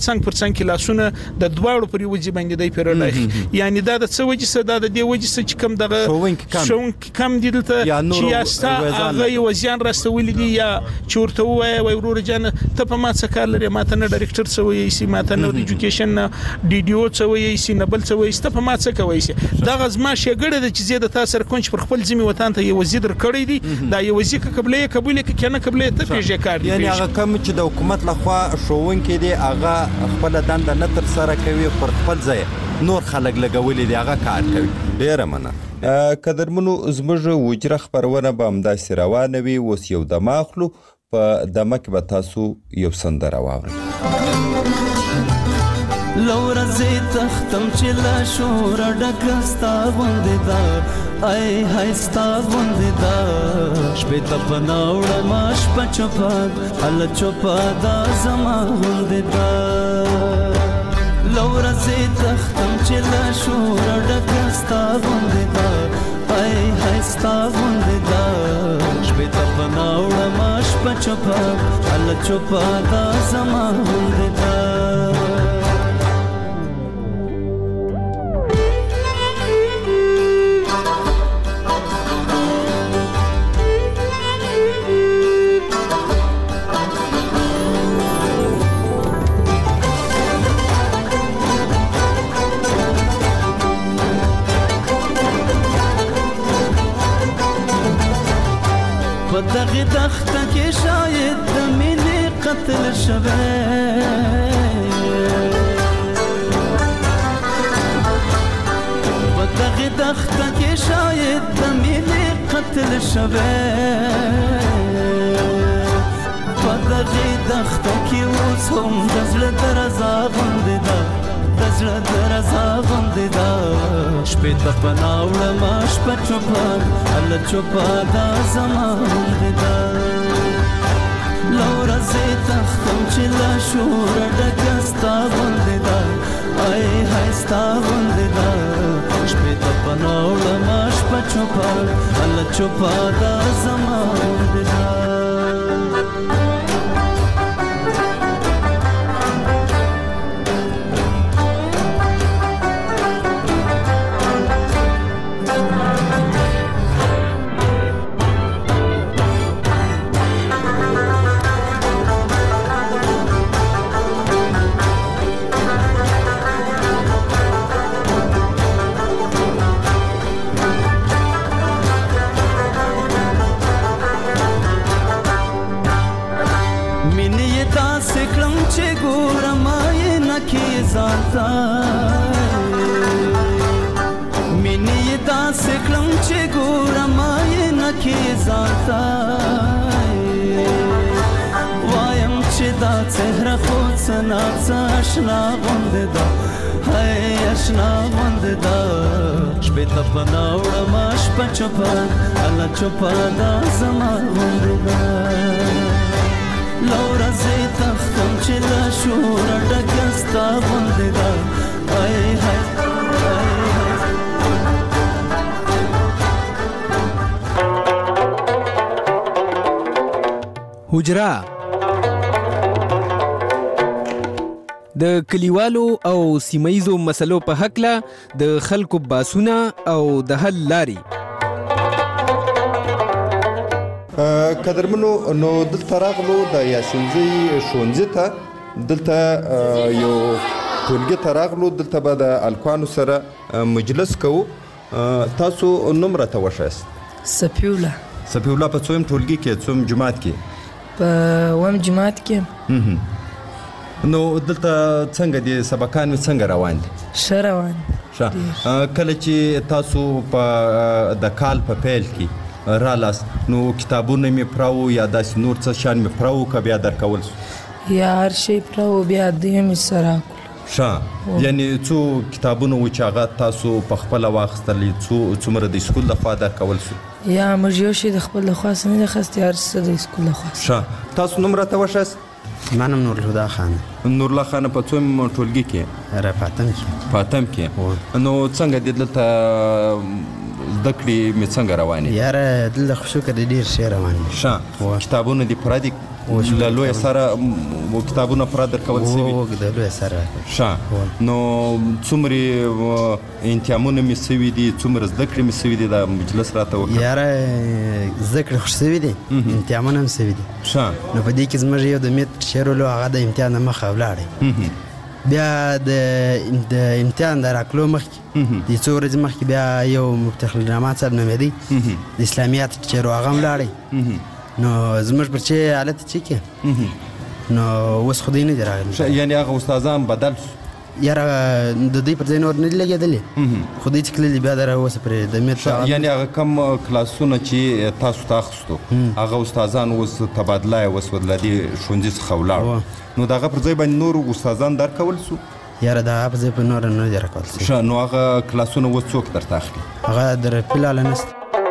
2% کلاسونه د دواړو پر وجه باندې دی پیرلای یعنی دا د څه وجه سره د دې وجه سره چې کم دغه شون کم دي دلته چې یاستا هغه یو ځان راستول دي یا چورته وای ورور جان ته په ما څه کار لري ماته نه ډایرکټر څه وایي سي ماته نه ایجوکیشن ډي ډي او څه وایي سي نه بل څه وایي ته په ما څه کوي سي دا غزما شګړه د چې زیاده تاسو کونچ پر خپل ځمې وطن ته یو وزیر کړی دی دا یو وزیر قبلې قبول کې کنه قبلې ته پیژې کار دی یعنی هغه کوم چې د حکومت لخوا ښوونکي دی هغه خپل دند نه تر سره کوي پر خپل ځای نور خلک لګولې دی هغه کار کوي ډیره مننه قدرمنو زموږ وجره خبرونه به همداسې روانه وي اوس یو دمه اخلو په دمه کې به تاسو یو سندره واورئ لورا زی تختم چې لا شور ډکستا غوندې دا ای هاي ستا غوندې دا شپې ته پناوړه ماش پچپا ال چوپا دا زما غوندې دا لورا زی تختم چې لا شور ډکستا غوندې دا ای هاي ستا غوندې دا شپې ته پناوړه ماش پچپا ال چوپا دا زما غوندې دا دغه دخته کې شاید د مینې قتل شوه دغه دخته کې شاید د مینې قتل شوه دغه دخته کې اوس هم د زړه درزا غوندې ده د زړه درزا غوندې ده شپې ته پناوړه ما شپه چوپه هله چوپه دا زما غوندې ده له ورځې تختم چې له شوره ډکه ستا غوندې ده آی هستا غنددا شپې ته پناوړه ماش پچوپا الله چوپا دا زما غنددا زانتا مینې داسې کړم چې ګورم یې نکې زانتا وایم چې دا څهره خو څه ناڅه اشنا غوندې ده هی اشنا غوندې ده شپې ته پناه وړم شپه چوپه الله چوپه دا زما غوندې ده لورا زی تختم چې له شوره ډکه ستا غوندې ده هی هی حجره د کلیوالو او سیمایزو مسلو په حقله د خلکو باسونه او د حل لاري قدرمنو نو دلته راغلو د یاسینزی ښوونځي ته دلته یو ټولګي ته راغلو دلته به د الکوانو سره مجلس کوو تاسو نوم راته وښایاست سفیوله په څوم ټولګي کې څوم جماعت کې په وم جماعت کې نو دلته څنګه دي سبقان څنګه روان دي ښه روان کله چې تاسو په د کال په پیل کې رالاست نو کتابونه می پراو یا داس نور څه شان می پراو ک بیا درکول یا هر شی پراو بیا دیم سره یعنی څو کتابونه و چې هغه تاسو په خپل واخستلې څومره د سکول لخوا درکول یا موږ یو شی د خپل لخوا نه د خسته هر څه د سکول لخوا تاسو نوم راته وښاست منم نور الله خان په څوم ټولګي کې را پاتم کې نو څنګه د دلته دکړي می څنګه رواني یاره دلته خوشو کړي ډیر شی رواني کتابونه د پرادي لوی سره کتابونه پر درکول سي د لوی سره نو څومره انتیامونه می سوي دي څومره ذکر می سوي دي د مجلس راته وکړه یاره ذکر خوش سوي دي انتیامونه هم سوي دي نو په دې کې زموږ یو د میت شیرولو هغه د امتحان مخ ولاړی بیا د امتحان دراکلو مخکې د څو ورځې مخکې بیا یو مفتخر نعمت صاحب نومېدی د اسلامیات ټیچر هغه هم لاړی نو زموږ پر چې حالت چې کې نو اوس خو دی نه دی راغلی یعنې هغه استادان بدل یاره د دوی پر ځای نور نه دي لګېدلي خو دوی چې تللي بیا دره اوس پرې د میت یعنې هغه کم کلاسونه چې تاسو ته اخیستو هغه استادان اوس تبادله یې وسول له دې ښوونځي څخه ولاړو نو د هغه پر ځای باندې نور استادان درکول سو یاره د هغه پر ځای په نور نه دي راکول سو نو هغه کلاسونه اوس څوک درته اخلي هغه در فلحال نشته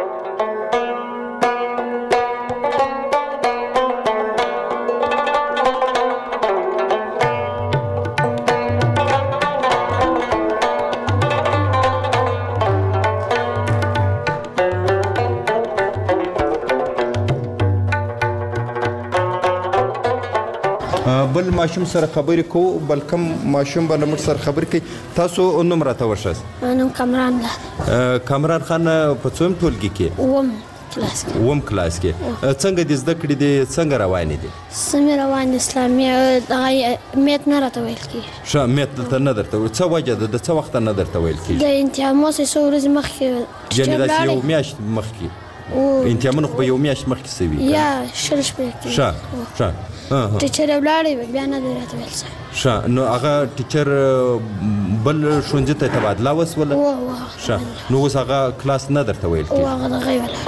بل ماشوم سره خبرې کوو بلکم ماشوم به له موږ سره خبرې کوي تاسو نوم راته وښایاست نوم کامران خان په څوم ټولګي کې اووم کلاس کې څنګه دې زده کړې دي څنګه روانې دي سمې روانې اسلامي میت نه راته ویل کېږي میت دلته نه درته څه وجه ده د څه وخته نه درته ویل کېږي د امتحان څو ورځې مخکې یعنې داسې یو میاشت مخکې امتحانونه خو به یو میاشت مخکې سوي یا شل شپې ټیچر ولاړی بیا نه دی راته ویل نو هغه ټیچر بل ښوونځي ته تبادله وسوله نو اوس هغه کلاس نه درته ویل کېږي هغه دغه یې ولاړ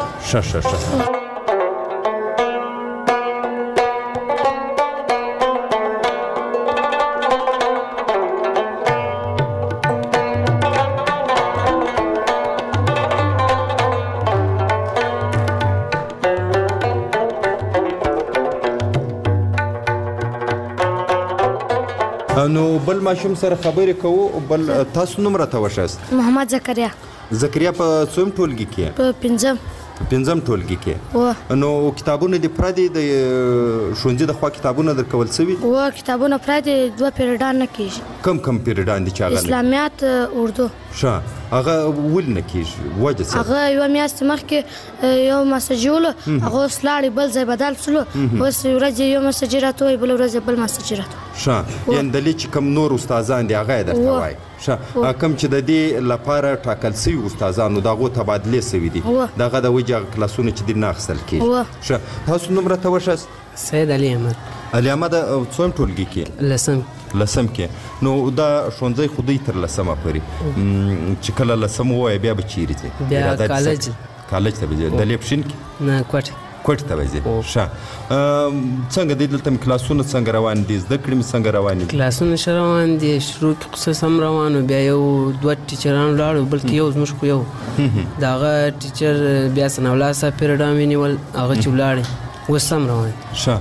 نو بل ماشوم سره خبرې کوو. بل تاسو نوم راته وښاست؟ محمد زکریا. زکریا په څوم ټولګي کې؟ په پنځم ټولګي کې. نو کتابونه د پردي د ښوونځي د خوا کتابونه درکول شوي؟ کتابونه پردي 2 پیریډان نه کیږي. کم پیریډان دي چې هغه؟ اسلامیات، اردو. هغه ول نه کیږي وجه څه؟ هغه یو میاشت مخکې یو مسج ول، هغه سلاړي بل ځای بدل شلو، اوس ورځ یو مسج راته بل ورځ بل مسج راته. یان دلی چې کوم نور استادان دی هغه درته وای. کوم چې د دې لپاره ټاکل شوی استادانو دغه تبادله شوی دي دغه د وجه کلاسونه چې د ناخصل کیږي. تاسو نوم راته وښاست؟ سید علي احمد. علي احمد څوم ټولګي کې؟ لسم کې. نو دا ښوونځی خو دوی تر لسمه پورې چې کله لسم ووایي بیا به چیرې ځي؟ بیا کالج ته به ځي. د لیپشین کې؟ نه، کوټ ته به ځي. څنګه دی دلته کلاسونه څنګه روان دي؟ زده کړې مې څنګه روانې دي؟ کلاسونه ښه روان دي. شروع کې قصص هم روانو، بیا یو 2 ټیچران ولاړو، بلکې یو زموږ خو یو د هغه ټیچر بیا ثناءالله صاحب پیریډان ونیول، هغه چې ولاړې اوس هم روان دي.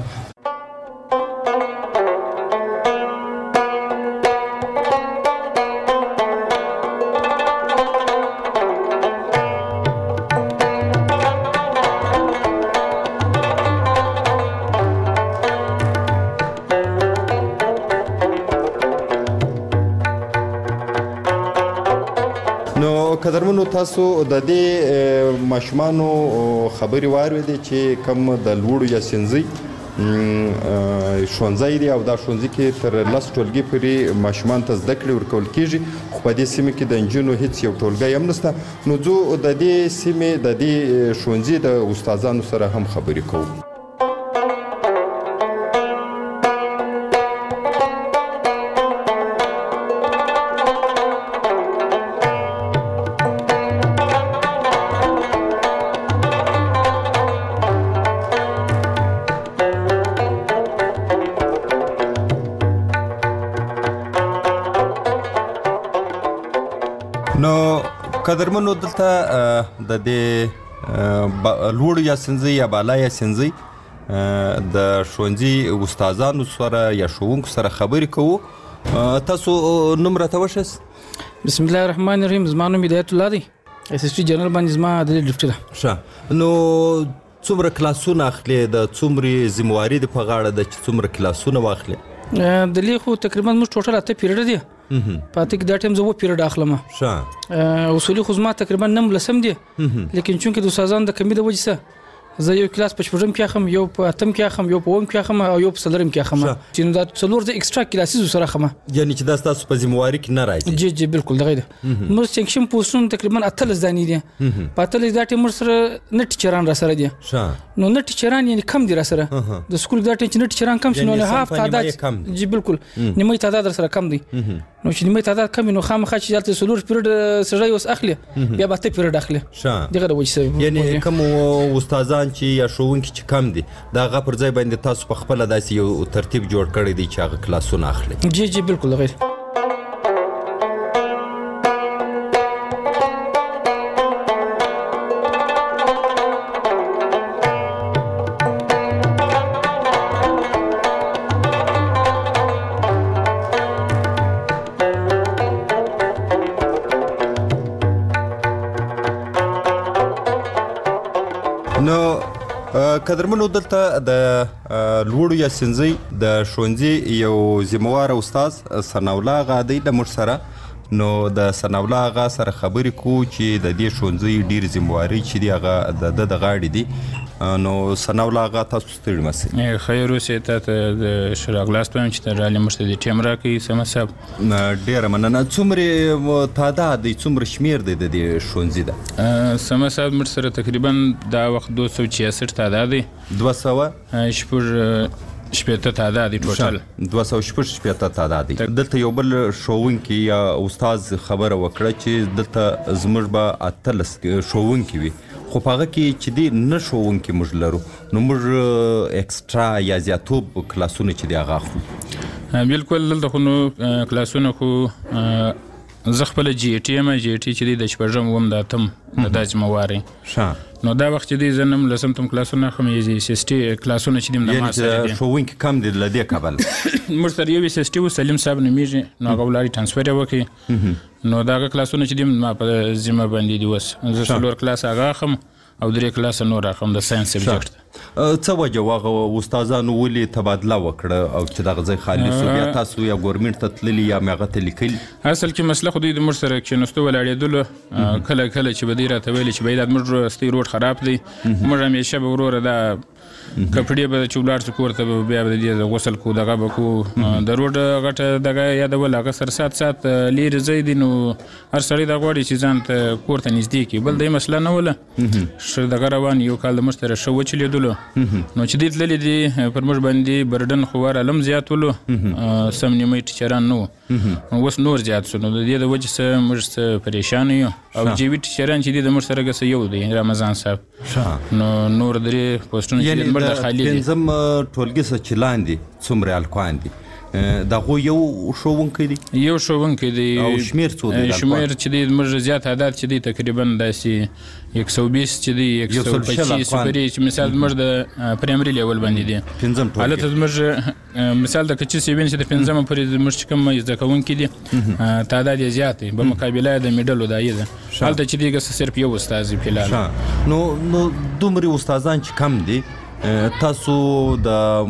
قدرمنو تاسو د دې ماشومانو خبري واورېدې چې کوم د لوړو یا سنځي ښوونځی دی او دا ښوونځي کې تر 10 ټولګي پورې ماشومان ته زده کړې ورکول کیږي، خو په دې سیمه کې د انجونو هیڅ یو ټولګی هم نشته. نو زه د دې سیمې د دې ښوونځي د استادانو سره هم خبرې کوم. قدرمنو دلته د دې لوړ یا سنځي یا بالا یا سنځي د ښوونځي استادانو سره یا ښوونکو سره خبرې کوو. تاسو نوم راته وښاست؟ بسم الله الرحمن الرحیم. زما نوم هدایت الله دی، SST جنرال باندې زما د ډیپټي ده. نو څومره کلاسونه اخلي؟ د څومره ذمہواری د په غاړه د څومره کلاسونه واخلي؟ د لیخو تقریبا موږ ټوټل 8 پیریډ دي. پاتې کې دا ټیم زه 2 پیریډ اخلم. اصولي خو زما تقریبا 9 لسم دي، لیکن چونکې د استادانو د کمی د وجې سره زه یو کلاس په 4م کې اخم، یو په 8م کې اخم، یو په 9م کې اخم او یو په 3م کې اخم، چې دا څلور د ایکسترا کلاسز سره اخم. یعنی چې دا تاسو په ذمہواری کې نه راځي؟ جی بالکل دغه ده. موږ سنکشن پوسټونه تقریبا 8 ځانی دي. په 8 دا ټیم سره نه ټیچران را سره دي. نو نه ټیچران یعنی کم دي را سره. د سکول دا ټیم نه ټیچران کم شنو له هاف تعداد. جی بالکل نیمه تعداد سره کم دي. نو چې نیمه تعداد کم نو خامخا چې دلته سلور پیریډ سره اوس اخلي بیا به ته پیریډ اخلي. دغه د وجه یعنی کوم استادان چې یا ښوونکي چې کم دي دا غا پر ځای باندې تاسو په خپل داسې یو ترتیب جوړ کړی دی چې هغه کلاسونه اخلي؟ جی بالکل غیر. قدرمنو دلته د لوړو یا سنځي د ښوونځي یو ذمہوار استاد ثناءالله آغا دی د موږ سره. نو د ثناءالله آغا سره خبرې کوو چې د دې ښوونځي ډېر ذمہواري چې دی هغه د غاړې دي. نو ثناءالله آغا تاسو ستړي مسئ؟ خیر اوسې ته د شراغلاس پویم چې ته رالې موږ ته د ټیم راکوي سمه صاحب. ډېره مننه. څومره تعداد دی څومره شمیر دی د دې ښوونځي ده؟ سمه صاحب موږ سره تقریبا دا وخت 266 تعداد دی. 200 تعداد دی ټوټل. 266 تعداد دی. دلته یو بل ښوونکی یا استاد خبره وکړه چې دلته زموږ به 18 ښوونکي وي، خو په هغه کې چې دی نه ښوونکي موږ لرو، نو موږ ایکسترا یا زیاتوب کلاسونه چې دی هغه اخلو. بالکل دلته خو نو کلاسونه خو زه خپله جی ای ټي یم. جی ای ټي چې دی د 6م 8م د دا ذمہواری نو دا وخت چې دی زنم لسم تم کلاسونه خو مې اس اس ټي کلاسونه چې دیم د ما سره دي شوونکي کم دي لدې کابل موږ سره یو اس اس ټي سلیم صاحب نمیږي نو هغه ولاري ترانسفر وکړي نو دا کلاسونه چې دیم ما په ذمہ باندې دی وس زه څلور کلاس هغه خم او درې کلاس نور اخم د ساينس سبجیکټ څه وجه واغه استادانو ولي تبادله وکړه او چې دغه ځای خالي سو بیا تاسو یا ګورنمنت ته تللی یا مغه ته لیکل اصل کې مسله خو د مر سره کې نستو ولاړېدل کله کله چې بدی راته ویل چې باید مر ستی روډ خراب دی مر همیشه به وروره دا کپړې به چولار سکور ته بیا د دې غسل کو دغه بکو د روډ غټه دغه یادول هغه سر سات لیر زیدي نو هر سړی د غوړي چې ځان ته کور ته نږدې کی بل د مسله نه ولا شر دغه روان یو کال د مشتره شو چلیدلو نو چې دې تللی دي پر مش باندې بردن خوار علم زیاتولو سم نیمه ټیچران نو وس نور زیات شو نو د دې د وجه سره مش پریشان یو او جیوی ټیچران چې دې د مش سره غس یو دی رمضان صاحب نو نور درې پوسټونه چې د خالي دي زم ټولګي څه چلاندي څومره الکوان دي دا خو یو شوونکی دی او شمیر څو دی شمیر چې دی موږ زیات عادت چې دی تقریبا داسي 120 چې دی 125 سپری چې مثال موږ د پرایمري لیول باندې دی پنځم ټولګي حالت موږ مثال د کچې سیوین چې د پنځم پرې موږ کوم زده کوونکي دي تعداد زیات دی په مقابله د میډلو دایې ده حالت چې دی صرف یو استاد فلال نو دومره استادان چې کم دي تاسو د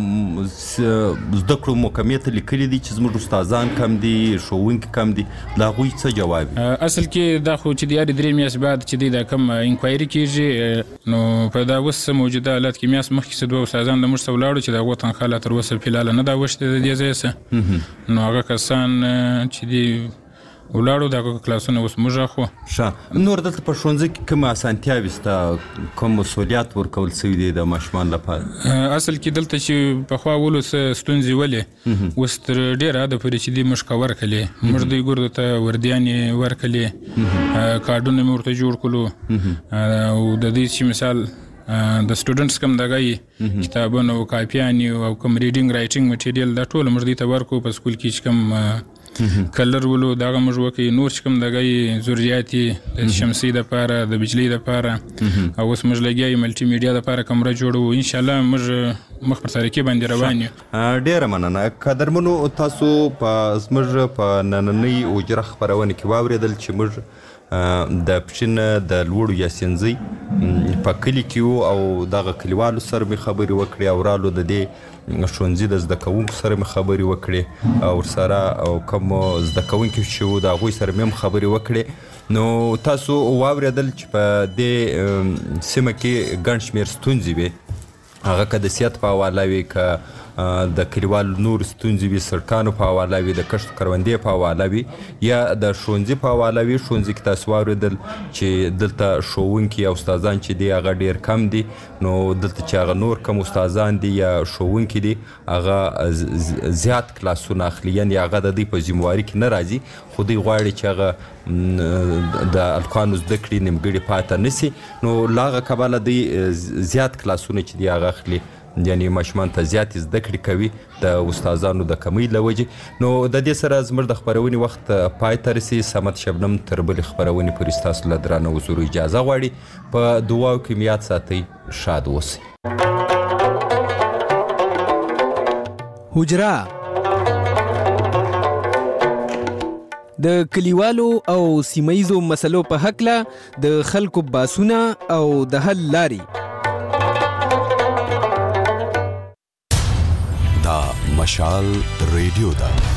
زده کړو محکمې ته لیکلي دي چې زموږ استادان کم دي ښوونکي کم دي د هغوی څه جواب اصل کې دا خو چې د یاري درې میاشتې بعد چې دی دا کم انکوایري کیږي نو په دا اوس موجوده حالت کې میاشت مخکې څه دوه استادان د موږ سره ولاړو چې د هغو تنخوا لا تر اوسه فلحال نه ده اوښتې د دې ځایه څه نو هغه کسان چې دي ولاړو دغه کلاسونه اوس موږ خو نور دلته په ښوونځي کې کوم اسانتیاوې شته کوم مسؤلیت ورکول شوي دي د ماشومان لپاره اصل کې دلته چې پخوا ولو څه ستونزې ولې اوس تر ډېره حده پورې چې دي موږ ورکړلې موږ دوی ګردو ته وردیانې ورکړلې کارډونه مې ورته جوړ کړلو او د دې چې مثال د سټوډنټس کوم دغه کتابونه او کاپیانې او کوم ریډینګ رائټینګ مټیریل دا ټول موږ دوی ته ورکو په سکول کې چې کوم کلر ولو دغه موږ وکړي نور چې کوم دغه ضرورتي د شمسي د لپاره د بجلی د لپاره او اوس موږ لګیای ملټي میډیا د لپاره کمره جوړو ان شاء الله موږ مخ پر ترکیب باندې روان یو ډیره مننه قدرمنو تاسو په زموږ په نننۍ اوجره خبرونه کې واوریدل چې موږ د پښین د لوړو یاسینزي په کلی کې او دغه کلیوالو سره مې خبرې وکړې او رالو د دې ښوونځي د زده کوونکو سره مې خبرې وکړې او ورسره او کوم زده کوونکي چې وو د هغوی سره مې هم خبرې وکړې نو تاسو واورېدل چې په دې سیمه کې ګڼ شمېر ستونزې وې هغه که د صحت په حواله وي که د کلیوالو نور ستونزې وي سړکانو په حواله وي د کښت کروندې په حواله وي یا د ښوونځي په حواله وي ښوونځي کې تاسو واورېدل چې دلته ښوونکي او استادان چې دي هغه ډېر کم دي نو دلته چې هغه نور کم استادان دي یا ښوونکي دي هغه زیات کلاسونه اخلي یعنې هغه د دوی په ذمواري کې نه راځي خو دوی غواړي چې هغه د الکوانو زده کړې نیمګړې پاته نه سي نو له هغه کبله دوی زیات کلاسونه چې دي هغه اخلي یعنی ماشومان ته زیاتې زده کړې کوي د استادانو د کمۍ له وجې نو د دې سره زموږ د خپرونې وخت پای ته رسي صمد شبنم تر بلې خپرونې پورې ستاسو له درانه حضور اجازه غواړي په دعاو کې مې یاد ساتئ شاد اوسئ حجره د کلیوالو او سیمایزو مسلو په هکله د خلکو باسونه او د حل لاري مشال ریډیو ده